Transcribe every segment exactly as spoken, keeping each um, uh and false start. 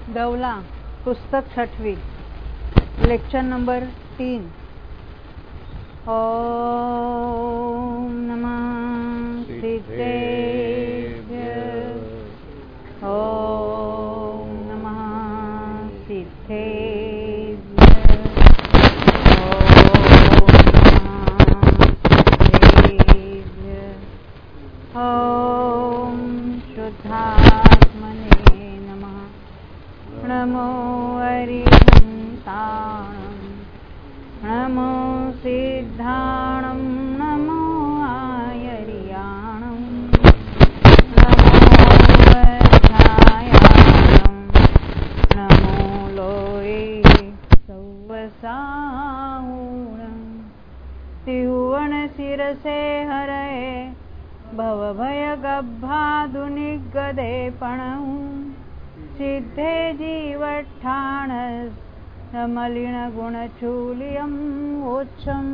धवला पुस्तक छठवीं, lecture number तीन। ओम नमः सिद्धेभ्यः। ओम नमः सिद्धेभ्यः। ओम शुद्धात्मने नमः। नमो अरिहंताणं, नमो सिद्धाणं, नमो आयर्याणं, नमो वज्रायाणं, नमो लोये सौवसाहुणं। त्रिभुवनशिरसे हरये भवभयगभ्याधुनिगदे पणौ। सिद्धे जीवठाणमलिनगुणचूलियं वोच्छम्।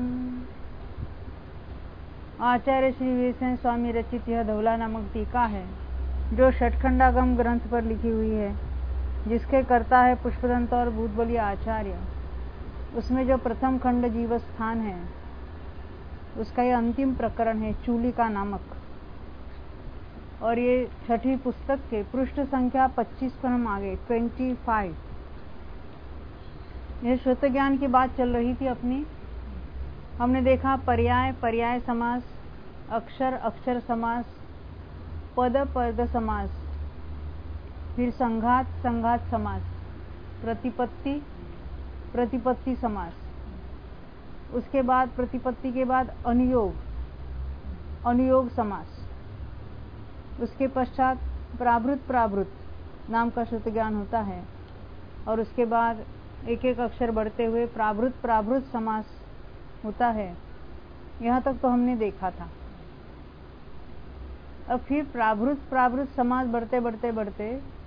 आचार्य श्री वीरसेन स्वामी रचित यह धवला नामक टीका है, जो षटखंडागम ग्रंथ पर लिखी हुई है, जिसके कर्ता है पुष्पदंत और भूतबली आचार्य। उसमें जो प्रथम खंड जीवस्थान है, उसका यह अंतिम प्रकरण है, चूलिका नामक। और ये छठी पुस्तक के पृष्ठ संख्या पच्चीस पर हम आगे पच्चीस। यह श्रुत ज्ञान की बात चल रही थी अपनी। हमने देखा पर्याय पर्याय समास, अक्षर अक्षर समास, पद पद समास, फिर संघात संघात समास, प्रतिपत्ति प्रतिपत्ति समास, उसके बाद प्रतिपत्ति के बाद अनुयोग अनुयोग समास, उसके पश्चात प्राभृत प्राभृत नाम का श्रुत ज्ञान होता है, और उसके बाद एक एक अक्षर बढ़ते हुए प्राभृत प्राभृत समास होता है। यहाँ तक तो हमने देखा था। अब फिर प्राभृत प्राभृत समास बढ़ते बढ़ते बढ़ते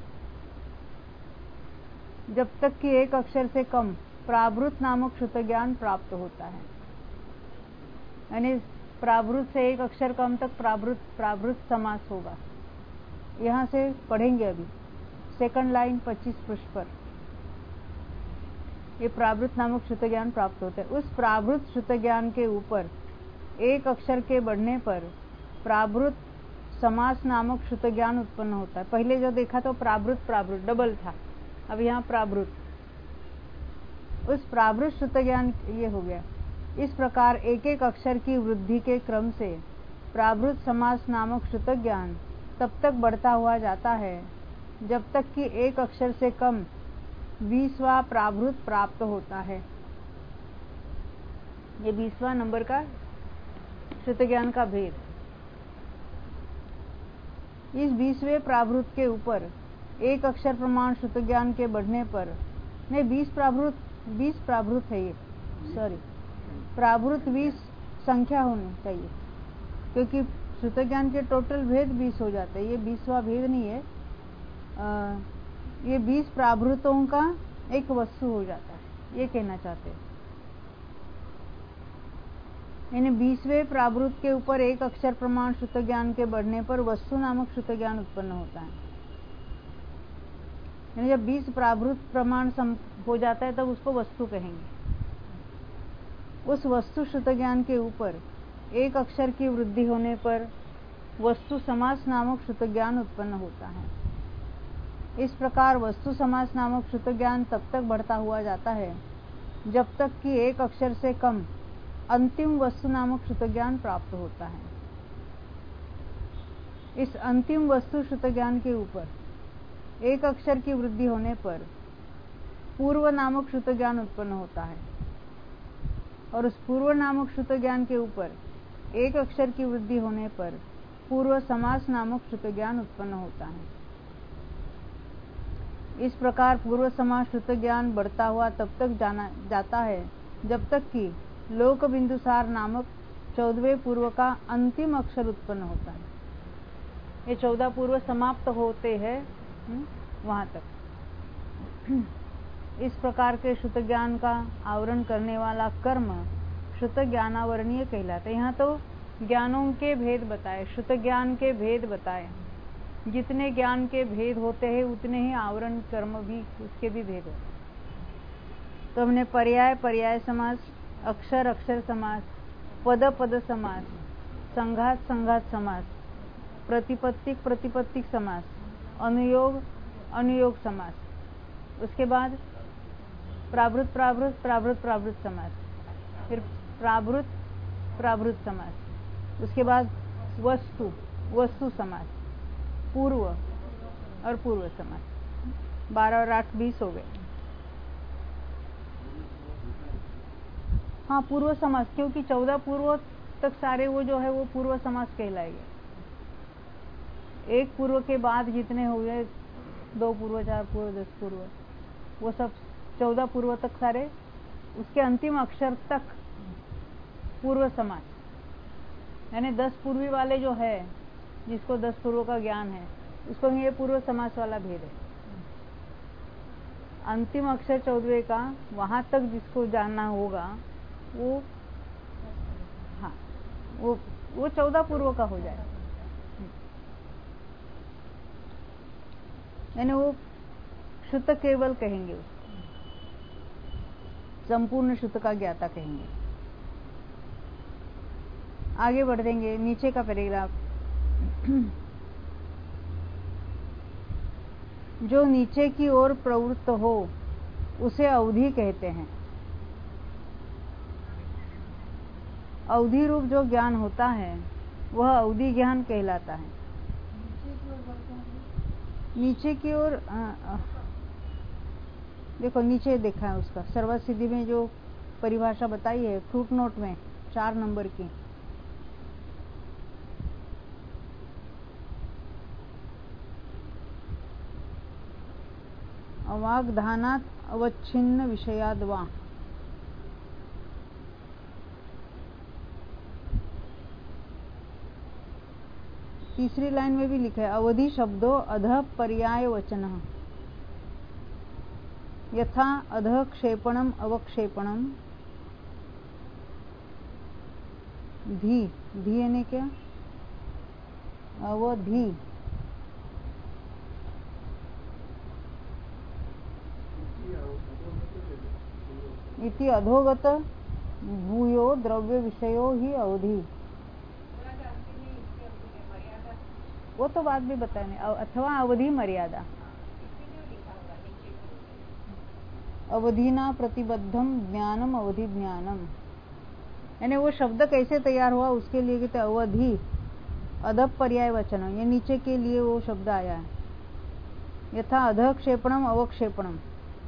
जब तक कि एक अक्षर से कम प्राभृत नामक श्रुत ज्ञान प्राप्त होता है, यानी प्राभृत से एक अक्षर कम तक प्राभृत प्राभृत समास होगा। यहाँ से पढ़ेंगे अभी सेकंड लाइन पच्चीस पृष्ठ पर। ये प्राभृत नामक श्रुत ज्ञान प्राप्त होता है। उस प्राभृत श्रुत ज्ञान के ऊपर एक अक्षर के बढ़ने पर प्राभृत समास नामक श्रुत ज्ञान उत्पन्न होता है। पहले जो देखा तो प्राभृत प्राभृत डबल था, अब यहाँ प्राभृत। उस प्राभृत श्रुत ज्ञान ये हो गया। इस प्रकार एक एक अक्षर की वृद्धि के क्रम से प्राभृत समास नामक श्रुत ज्ञान तब तक बढ़ता हुआ जाता है जब तक कि एक अक्षर से कम बीसवां प्राभृत प्राप्त होता है। ये बीसवां नंबर का श्रुत ज्ञान का भेद। इस बीसवें प्राभृत के ऊपर एक अक्षर प्रमाण श्रुत ज्ञान के बढ़ने पर, नहीं बीस प्राभृत बीस प्राभृत है ये, सॉरी प्राभृत बीस संख्या होनी चाहिए, क्योंकि श्रुत ज्ञान के टोटल भेद बीस हो जाते हैं। ये बीसवां भेद नहीं है, आ, ये बीस प्राभृतों का एक वस्तु हो जाता है, ये कहना चाहते हैं। यानी बीसवें प्राभृत के ऊपर एक अक्षर प्रमाण श्रुत ज्ञान के बढ़ने पर वस्तु नामक श्रुत ज्ञान उत्पन्न होता है। यानी जब बीस प्राभृत प्रमाण हो जाता है तब उसको वस्तु कहेंगे। उस वस्तु श्रुत ज्ञान के ऊपर एक अक्षर की वृद्धि होने पर वस्तु समास नामक श्रुत ज्ञान उत्पन्न होता है। इस प्रकार वस्तु समास नामक श्रुत ज्ञान तब तक बढ़ता हुआ जाता है जब तक कि एक अक्षर से कम अंतिम वस्तु नामक श्रुत ज्ञान प्राप्त होता है। इस अंतिम वस्तु श्रुत ज्ञान के ऊपर एक अक्षर की वृद्धि होने पर पूर्व नामक श्रुत ज्ञान उत्पन्न होता है, और उस पूर्व नामक श्रुत ज्ञान के ऊपर एक अक्षर की वृद्धि होने पर पूर्व समास नामक श्रुत ज्ञान उत्पन्न होता है। इस प्रकार पूर्व समास श्रुत ज्ञान बढ़ता हुआ तब तक जाना जाता है जब तक कि लोक बिंदुसार नामक चौदहवें पूर्व का अंतिम अक्षर उत्पन्न होता है। ये चौदह पूर्व समाप्त होते हैं वहां तक। इस प्रकार के श्रुत ज्ञान का आवरण करने वाला कर्म श्रुत ज्ञानावरणीय कहलाते हैं। यहाँ तो ज्ञानों के भेद बताए, श्रुत ज्ञान के भेद बताए। जितने ज्ञान के भेद होते हैं उतने ही आवरण कर्म भी उसके भी भेद होते हैं। तो हमने पर्याय पर्याय समास, अक्षर अक्षर समास, पद पद समास, संघात संघात समास, प्रतिपत्तिक प्रतिपत्तिक समास, अनुयोग अनुयोग समास, उसके बाद प्रावृत प्रावृत प्रावृत प्रावृत समास, फिर प्रावृत प्रावृत समास, उसके बाद वस्तु वस्तु समास, पूर्व और पूर्व समास। बारह और आठ बीस हो गए। हाँ, पूर्व समास, क्योंकि चौदह पूर्व तक सारे वो जो है वो पूर्व समास कहलाएंगे। एक पूर्व के बाद जितने हो गए, दो पूर्व, चार पूर्व, दस पूर्व, वो सब चौदह पूर्व तक सारे, उसके अंतिम अक्षर तक पूर्व समास, यानी दस पूर्वी वाले जो है, जिसको दस पूर्व का ज्ञान है, उसको ये पूर्व समास वाला भेद है। अंतिम अक्षर चौदहवें का वहां तक जिसको जानना होगा वो, हाँ, वो वो चौदह पूर्व का हो जाए, यानी वो शुद्ध केवल कहेंगे, उसको संपूर्ण शुद्ध का ज्ञाता कहेंगे। आगे बढ़ देंगे, नीचे का पैराग्राफ। जो नीचे की ओर प्रवृत्त हो उसे अवधि कहते हैं। अवधि रूप जो ज्ञान होता है वह अवधि ज्ञान कहलाता है। नीचे की ओर देखो, नीचे देखा है उसका सर्वसिद्धि में जो परिभाषा बताई है फ्रूट नोट में, चार नंबर की। अवाग्धानात् अवच्छिन्न विषयाद् वा। तीसरी लाइन में भी लिखा है अवधि शब्दो अधः पर्याय वचनः यथा अधः क्षेपणम अवक्षेपणम। धी, धी यानी क्या? अवधि। इति अधोगत भूयो द्रव्य विषयो ही अवधि। वो तो बात भी बताने, अथवा अवधि मर्यादा। अवधिना प्रतिबद्धम ज्ञानम अवधि ज्ञानम, यानी वो शब्द कैसे तैयार हुआ उसके लिए कहते अवधि अधः पर्याय वचन, ये नीचे के लिए वो शब्द आया है। यथा अधः क्षेपणम अवक्षेपणम,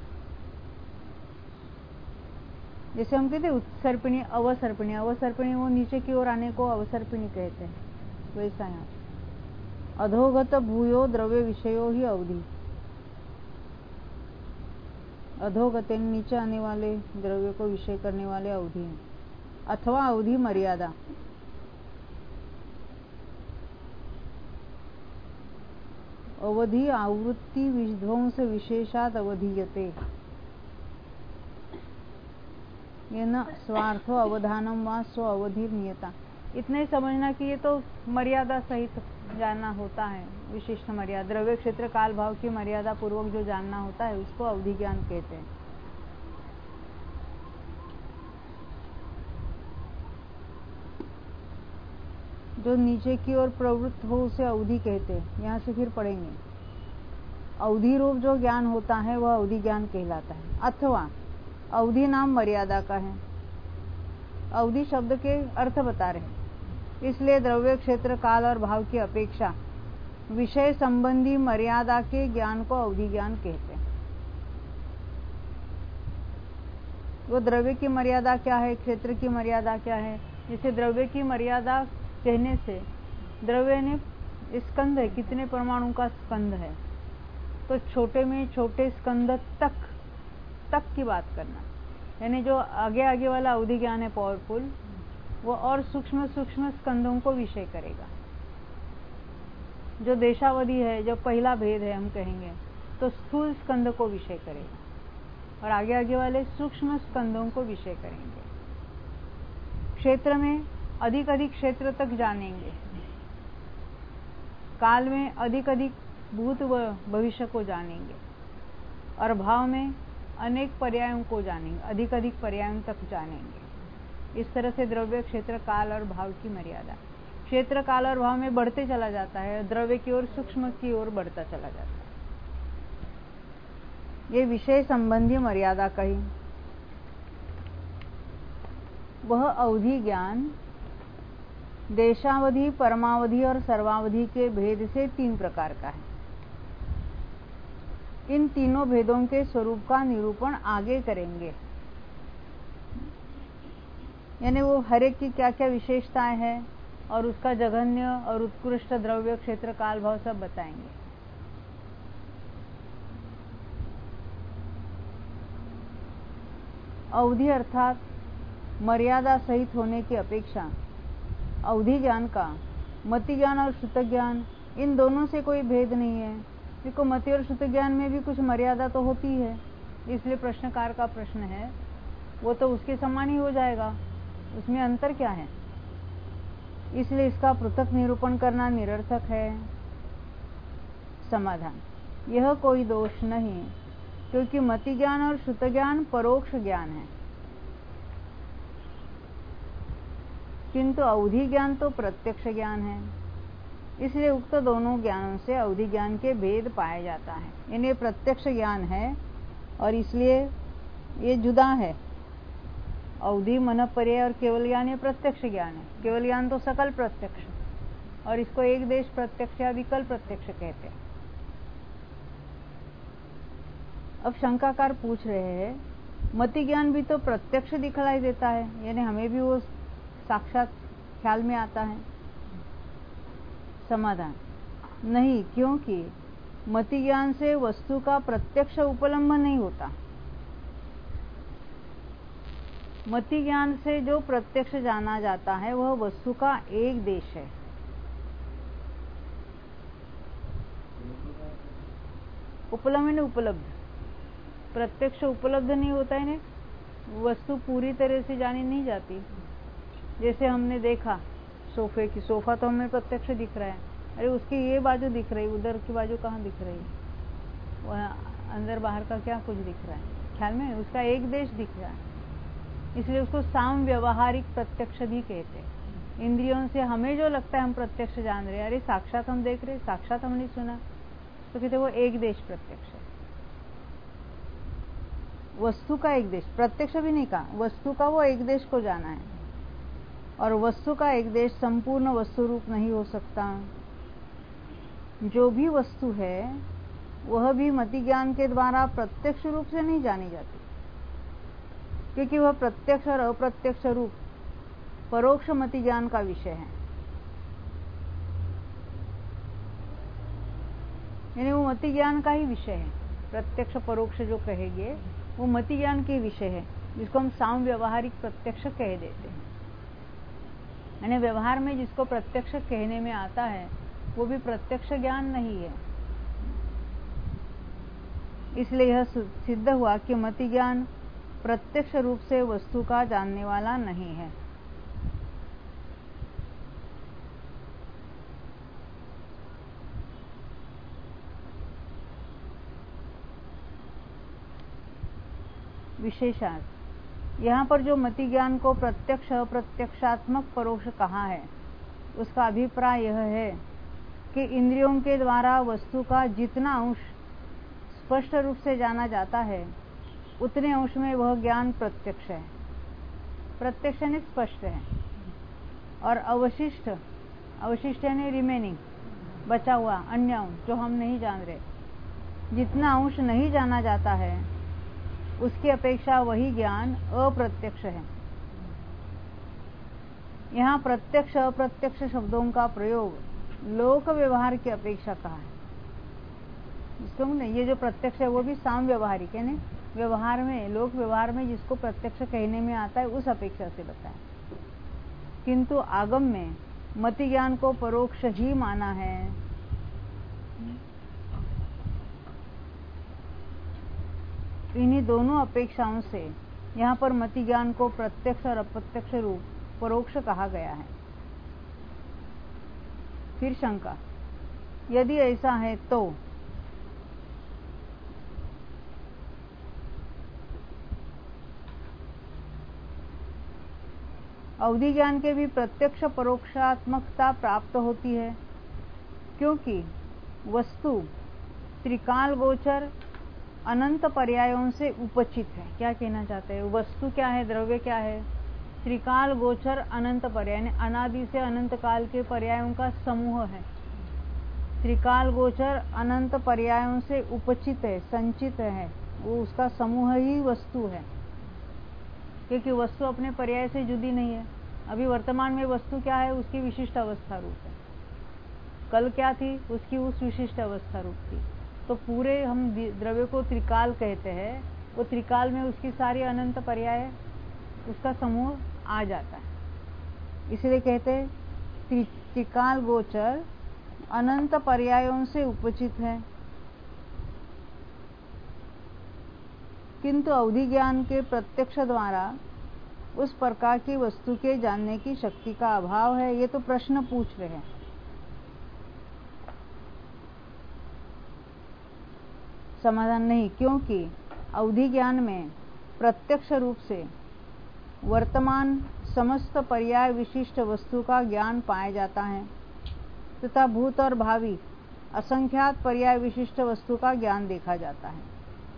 जैसे हम कहते उत्सर्पिणी अवसर्पिणी, अवसर्पिणी वो नीचे की ओर आने को अवसर्पिणी कहते हैं, वैसा यहाँ अधोगत भूयो द्रव्य विषयो ही अवधि। अधोगत नीचे आने वाले द्रव्य को विषय करने वाले अवधि है, अथवा अवधि मर्यादा। अवधि आवृत्ति विध्वंस विशेषात अवधीयते, ये न स्वार्थो अवधानम व स्व अवधि नियता। इतने ही समझना कि ये तो मर्यादा सहित जानना होता है, विशिष्ट मर्यादा, द्रव्य क्षेत्र काल भाव की मर्यादा पूर्वक जो जानना होता है उसको अवधि ज्ञान कहते हैं। जो नीचे की ओर प्रवृत्त हो उसे अवधि कहते हैं। यहाँ से फिर पढ़ेंगे, अवधि रूप जो ज्ञान होता है वह अवधि ज्ञान कहलाता है, अथवा अवधि नाम मर्यादा का है। अवधि शब्द के अर्थ बता रहे हैं, इसलिए द्रव्य क्षेत्र काल और भाव की अपेक्षा विषय संबंधी मर्यादा के ज्ञान को अवधि ज्ञान कहते हैं। वो द्रव्य की मर्यादा क्या है, क्षेत्र की मर्यादा क्या है। जैसे द्रव्य की मर्यादा कहने से, द्रव्य ने स्कंद है, कितने परमाणु का स्कंद है, तो छोटे में छोटे स्कंद तक तक की बात करना, यानी जो आगे आगे वाला अवधि ज्ञान है पावरफुल, वो और सूक्ष्म सूक्ष्म स्कंदों को विषय करेगा। जो देशावधि है, जो पहला भेद है हम कहेंगे, तो स्थूल स्कंद को विषय करेगा, और आगे आगे वाले सूक्ष्म स्कंदों को विषय करेंगे। क्षेत्र में अधिक अधिक क्षेत्र तक जानेंगे, काल में अधिक अधिक भूत व भविष्य को जानेंगे और भाव में अनेक पर्यायों को जानेंगे, अधिक अधिक पर्यायों तक जानेंगे। इस तरह से द्रव्य, क्षेत्र, काल और भाव की मर्यादा क्षेत्र, काल और भाव में बढ़ते चला जाता है, द्रव्य की ओर, सूक्ष्म की ओर बढ़ता चला जाता है। ये विषय संबंधी मर्यादा कही। वह अवधि ज्ञान देशावधि, परमावधि और सर्वावधि के भेद से तीन प्रकार का है। इन तीनों भेदों के स्वरूप का निरूपण आगे करेंगे, यानी वो हर एक की क्या क्या विशेषताएं हैं और उसका जघन्य और उत्कृष्ट द्रव्य, क्षेत्र, काल, भाव सब बताएंगे। अवधि अर्थात मर्यादा सहित होने की अपेक्षा अवधि ज्ञान का मति ज्ञान और श्रुत ज्ञान, इन दोनों से कोई भेद नहीं है। देखो, मति और श्रुत ज्ञान में भी कुछ मर्यादा तो होती है, इसलिए प्रश्नकार का प्रश्न है वो तो उसके समान ही हो जाएगा, उसमें अंतर क्या है? इसलिए इसका पृथक निरूपण करना निरर्थक है। समाधान, यह कोई दोष नहीं, क्योंकि मति ज्ञान और श्रुत ज्ञान परोक्ष ज्ञान है, किंतु अवधि ज्ञान तो प्रत्यक्ष ज्ञान है। इसलिए उक्त दोनों ज्ञानों से अवधि ज्ञान के भेद पाया जाता है। यानी प्रत्यक्ष ज्ञान है और इसलिए ये जुदा है। अवधि, मन, पर्याय और केवल ज्ञान ये प्रत्यक्ष ज्ञान है। केवल ज्ञान तो सकल प्रत्यक्ष, और इसको एक देश प्रत्यक्ष या विकल प्रत्यक्ष कहते हैं। अब शंकाकार पूछ रहे हैं, मति ज्ञान भी तो प्रत्यक्ष दिखलाई देता है, यानी हमें भी वो साक्षात ख्याल में आता है। समाधान, नहीं, क्योंकि मति ज्ञान से वस्तु का प्रत्यक्ष उपलम्बन नहीं होता। मति ज्ञान से जो प्रत्यक्ष जाना जाता है वह वस्तु का एक देश है। उपलम्बन उपलब्ध, प्रत्यक्ष उपलब्ध नहीं होता है ना, वस्तु पूरी तरह से जानी नहीं जाती। जैसे हमने देखा सोफे की, सोफा तो हमें प्रत्यक्ष दिख रहा है, अरे उसकी ये बाजू दिख रही, उधर की बाजू कहाँ दिख रही है, वह अंदर बाहर का क्या कुछ दिख रहा है, ख्याल में उसका एक देश दिख रहा है। इसलिए उसको साम व्यवहारिक प्रत्यक्ष भी कहते हैं। इंद्रियों से हमें जो लगता है हम प्रत्यक्ष जान रहे, अरे साक्षात हम देख रहे, साक्षात हमने सुना, तो कहते वो एक देश प्रत्यक्ष है। वस्तु का एक देश, प्रत्यक्ष भी नहीं कहा, वस्तु का वो एक देश को जाना है, और वस्तु का एक देश संपूर्ण वस्तु रूप नहीं हो सकता। जो भी वस्तु है वह भी मति ज्ञान के द्वारा प्रत्यक्ष रूप से नहीं जानी जाती, क्योंकि वह प्रत्यक्ष और अप्रत्यक्ष रूप परोक्ष मति ज्ञान का विषय है। यानी वो मति ज्ञान का ही विषय है। प्रत्यक्ष परोक्ष जो कहेंगे वो मति ज्ञान के विषय है, जिसको हम साम व्यवहारिक प्रत्यक्ष कह देते हैं। यानी व्यवहार में जिसको प्रत्यक्ष कहने में आता है वो भी प्रत्यक्ष ज्ञान नहीं है। इसलिए यह सिद्ध हुआ कि मति ज्ञान प्रत्यक्ष रूप से वस्तु का जानने वाला नहीं है। विशेषार्थ, यहाँ पर जो मति ज्ञान को प्रत्यक्ष अप्रत्यक्षात्मक परोक्ष कहा है, उसका अभिप्राय यह है कि इंद्रियों के द्वारा वस्तु का जितना अंश स्पष्ट रूप से जाना जाता है उतने अंश में वह ज्ञान प्रत्यक्ष है। प्रत्यक्ष यानी स्पष्ट है, और अवशिष्ट, अवशिष्ट यानी रिमेनिंग, बचा हुआ अन्य अंश जो हम नहीं जान रहे, जितना अंश नहीं जाना जाता है उसकी अपेक्षा वही ज्ञान अप्रत्यक्ष है। यहाँ प्रत्यक्ष अप्रत्यक्ष शब्दों का प्रयोग लोक व्यवहार की अपेक्षा कहा है। इसको नहीं, ये जो प्रत्यक्ष है वो भी साम व्यवहारिक है, नहीं व्यवहार में, लोक व्यवहार में जिसको प्रत्यक्ष कहने में आता है उस अपेक्षा से बताया। किंतु आगम में मति ज्ञान को परोक्ष ही माना है। इन्हीं दोनों अपेक्षाओं से यहाँ पर मति ज्ञान को प्रत्यक्ष और अप्रत्यक्ष रूप परोक्ष कहा गया है। फिर शंका, यदि ऐसा है तो अवधि ज्ञान के भी प्रत्यक्ष परोक्षात्मकता प्राप्त होती है, क्योंकि वस्तु त्रिकाल गोचर अनंत पर्यायों से उपचित है। क्या कहना चाहते हैं? वस्तु क्या है, द्रव्य क्या है? त्रिकाल गोचर अनंत पर्याय, अनादि से अनंत काल के पर्यायों का समूह है। त्रिकाल गोचर अनंत पर्यायों से उपचित है, संचित है, वो उसका समूह ही वस्तु है, क्योंकि वस्तु अपने पर्याय से जुदी नहीं है। अभी वर्तमान में वस्तु क्या है? उसकी विशिष्ट अवस्था रूप है। कल क्या थी? उसकी उस विशिष्ट अवस्था रूप थी। तो पूरे हम द्रव्य को त्रिकाल कहते हैं, वो त्रिकाल में उसकी सारी अनंत पर्याय, उसका समूह आ जाता है। इसलिए कहते हैं त्रिकाल गोचर अनंत पर्यायों से उपचित है। किंतु अवधि ज्ञान के प्रत्यक्ष द्वारा उस प्रकार की वस्तु के जानने की शक्ति का अभाव है। ये तो प्रश्न पूछ रहे हैं। समाधान नहीं, क्योंकि अवधि ज्ञान में प्रत्यक्ष रूप से वर्तमान समस्त पर्याय विशिष्ट वस्तु का ज्ञान पाया जाता है तथा भूत और भावी असंख्यात पर्याय विशिष्ट वस्तु का ज्ञान देखा जाता है।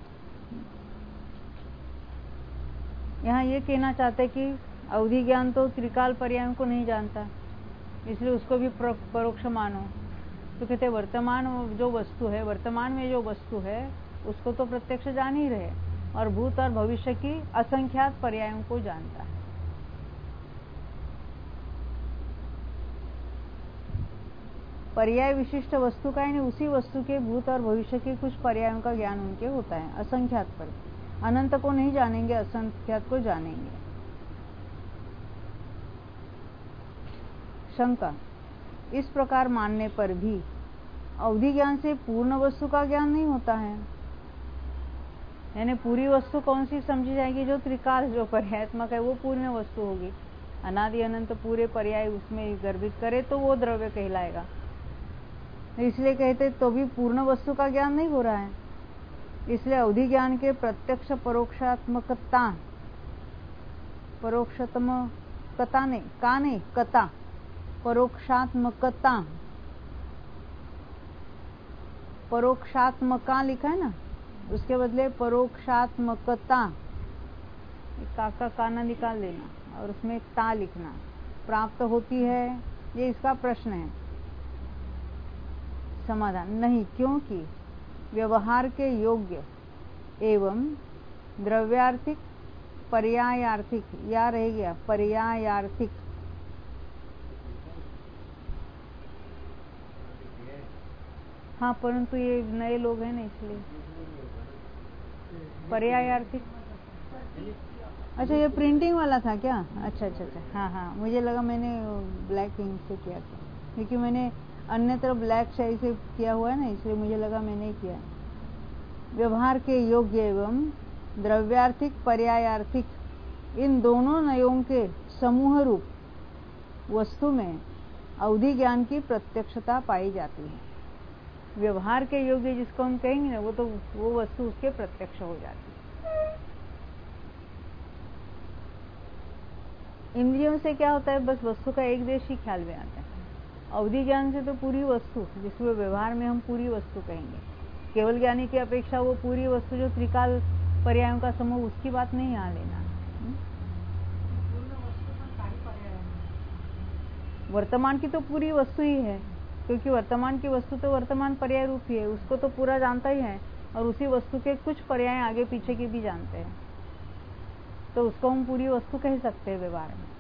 यहाँ ये कहना चाहते कि अवधि ज्ञान तो त्रिकाल पर्यायों को नहीं जानता, इसलिए उसको भी परोक्ष मानो। तो कहते वर्तमान जो वस्तु है, वर्तमान में जो वस्तु है उसको तो प्रत्यक्ष जान ही रहे, और भूत और भविष्य की असंख्यात पर्यायों को जानता है। पर्याय विशिष्ट वस्तु का यानी उसी वस्तु के भूत और भविष्य के कुछ पर्यायों का ज्ञान उनके होता है। असंख्यात पर अनंत को नहीं जानेंगे, असंख्यात को जानेंगे। शंका, इस प्रकार मानने पर भी अवधि ज्ञान से पूर्ण वस्तु का ज्ञान नहीं होता है। यानी पूरी वस्तु कौन सी समझी जाएगी? जो त्रिकाल, जो पर्यायात्मक है, वो पूर्ण वस्तु होगी। अनादि अनंत पूरे पर्याय उसमें गर्भित करे तो वो द्रव्य कहलाएगा। इसलिए कहते तो भी पूर्ण वस्तु का ज्ञान नहीं हो रहा है। इसलिए अवधि ज्ञान के प्रत्यक्ष परोक्षात्मकता, परोक्षात्मकता ने का नहीं कता परोक्षात्मकता, परोक्षात्मका लिखा है ना, उसके बदले परोक्षात्मकता, काका काना निकाल देना और उसमें ता लिखना, प्राप्त होती है। ये इसका प्रश्न है। समाधान नहीं, क्योंकि व्यवहार के योग्य एवं द्रव्यार्थिक पर्यायार्थिक, या रह गया पर्यायार्थिक, हाँ परंतु ये नए लोग हैं ना इसलिए पर्यायार्थिक। अच्छा ये प्रिंटिंग वाला था क्या? अच्छा अच्छा अच्छा, हाँ हाँ, मुझे लगा मैंने ब्लैक इंक से किया था, क्योंकि मैंने अन्यत्र ब्लैक शाही से किया हुआ है ना, इसलिए मुझे लगा मैंने किया। व्यवहार के योग्य एवं द्रव्यार्थिक पर्यायार्थिक, इन दोनों नयों के समूह रूप वस्तु में अवधि ज्ञान की प्रत्यक्षता पाई जाती है। व्यवहार के योग्य जिसको हम कहेंगे ना, वो तो वो वस्तु उसके प्रत्यक्ष हो जाती है। इंद्रियों से क्या होता है? बस वस्तु का एक देश ही ख्याल में आता है। अवधि ज्ञान से तो पूरी वस्तु, जिसमें व्यवहार में हम पूरी वस्तु कहेंगे। केवल ज्ञानी की अपेक्षा वो पूरी वस्तु जो त्रिकाल पर्यायों का समूह, उसकी बात नहीं यहाँ लेना। वर्तमान की तो पूरी वस्तु ही है, क्योंकि वर्तमान की वस्तु तो वर्तमान पर्याय रूप ही है, उसको तो पूरा जानता ही है, और उसी वस्तु के कुछ पर्याय आगे पीछे के भी जानते हैं, तो उसको हम पूरी वस्तु कह सकते हैं व्यवहार में।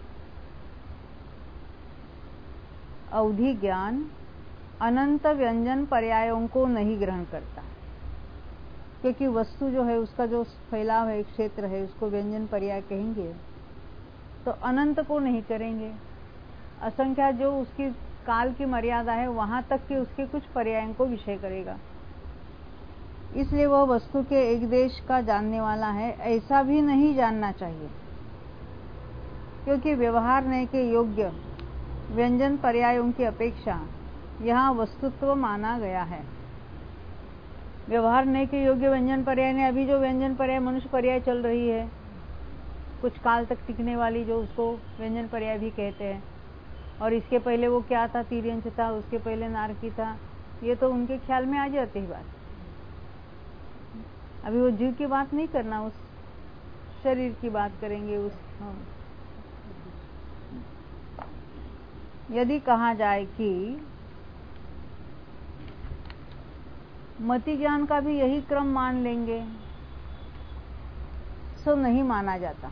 अवधि ज्ञान अनंत व्यंजन पर्यायों को नहीं ग्रहण करता, क्योंकि वस्तु जो है उसका जो फैलाव है, क्षेत्र है, उसको व्यंजन पर्याय कहेंगे तो अनंत को नहीं करेंगे। असंख्या जो उसकी काल की मर्यादा है वहां तक के उसके कुछ पर्यायों को विषय करेगा। इसलिए वह वस्तु के एक देश का जानने वाला है, ऐसा भी नहीं जानना चाहिए, क्योंकि व्यवहार ने के योग्य व्यंजन पर्यायों की अपेक्षा यहाँ वस्तुत्व माना गया है। व्यवहार नहीं के योग्य व्यंजन पर्याय ने, अभी जो व्यंजन पर्याय मनुष्य पर्याय चल रही है कुछ काल तक टिकने वाली, जो उसको व्यंजन पर्याय भी कहते हैं, और इसके पहले वो क्या था, तिर्यंच था, उसके पहले नारकी था, ये तो उनके ख्याल में आ जाती है बात। अभी वो जीव की बात नहीं करना, उस शरीर की बात करेंगे। उस हाँ। यदि कहा जाए कि मति ज्ञान का भी यही क्रम मान लेंगे, सो नहीं माना जाता,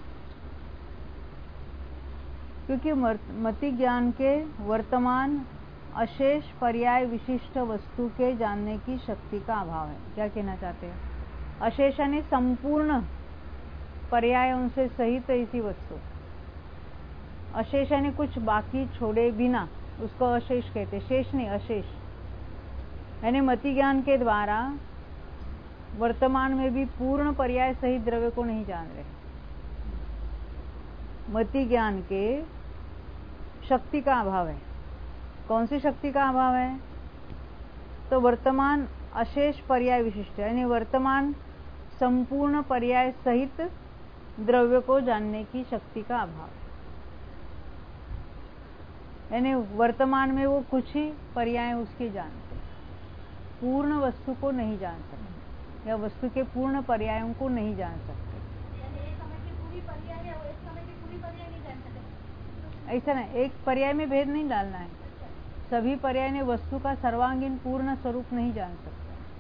क्योंकि मति ज्ञान के वर्तमान अशेष पर्याय विशिष्ट वस्तु के जानने की शक्ति का अभाव है। क्या कहना चाहते हैं? अशेष यानी संपूर्ण पर्यायों से सहित ऐसी वस्तु। अशेष यानी कुछ बाकी छोड़े बिना, उसको अशेष कहते, शेष नहीं, अशेष। यानी मति ज्ञान के द्वारा वर्तमान में भी पूर्ण पर्याय सहित द्रव्य को नहीं जान रहे। मति ज्ञान के शक्ति का अभाव है। कौन सी शक्ति का अभाव है? तो वर्तमान अशेष पर्याय विशिष्ट, यानी वर्तमान संपूर्ण पर्याय सहित द्रव्य को जानने की शक्ति का अभाव। यानी वर्तमान में वो कुछ ही पर्याय उसके जानते, पूर्ण वस्तु को नहीं जान सकते, या वस्तु के पूर्ण पर्यायों को नहीं जान सकते। ऐसा नहीं, एक पर्याय में भेद नहीं डालना है। सभी पर्याय ने वस्तु का सर्वांगीण पूर्ण स्वरूप नहीं जान सकते।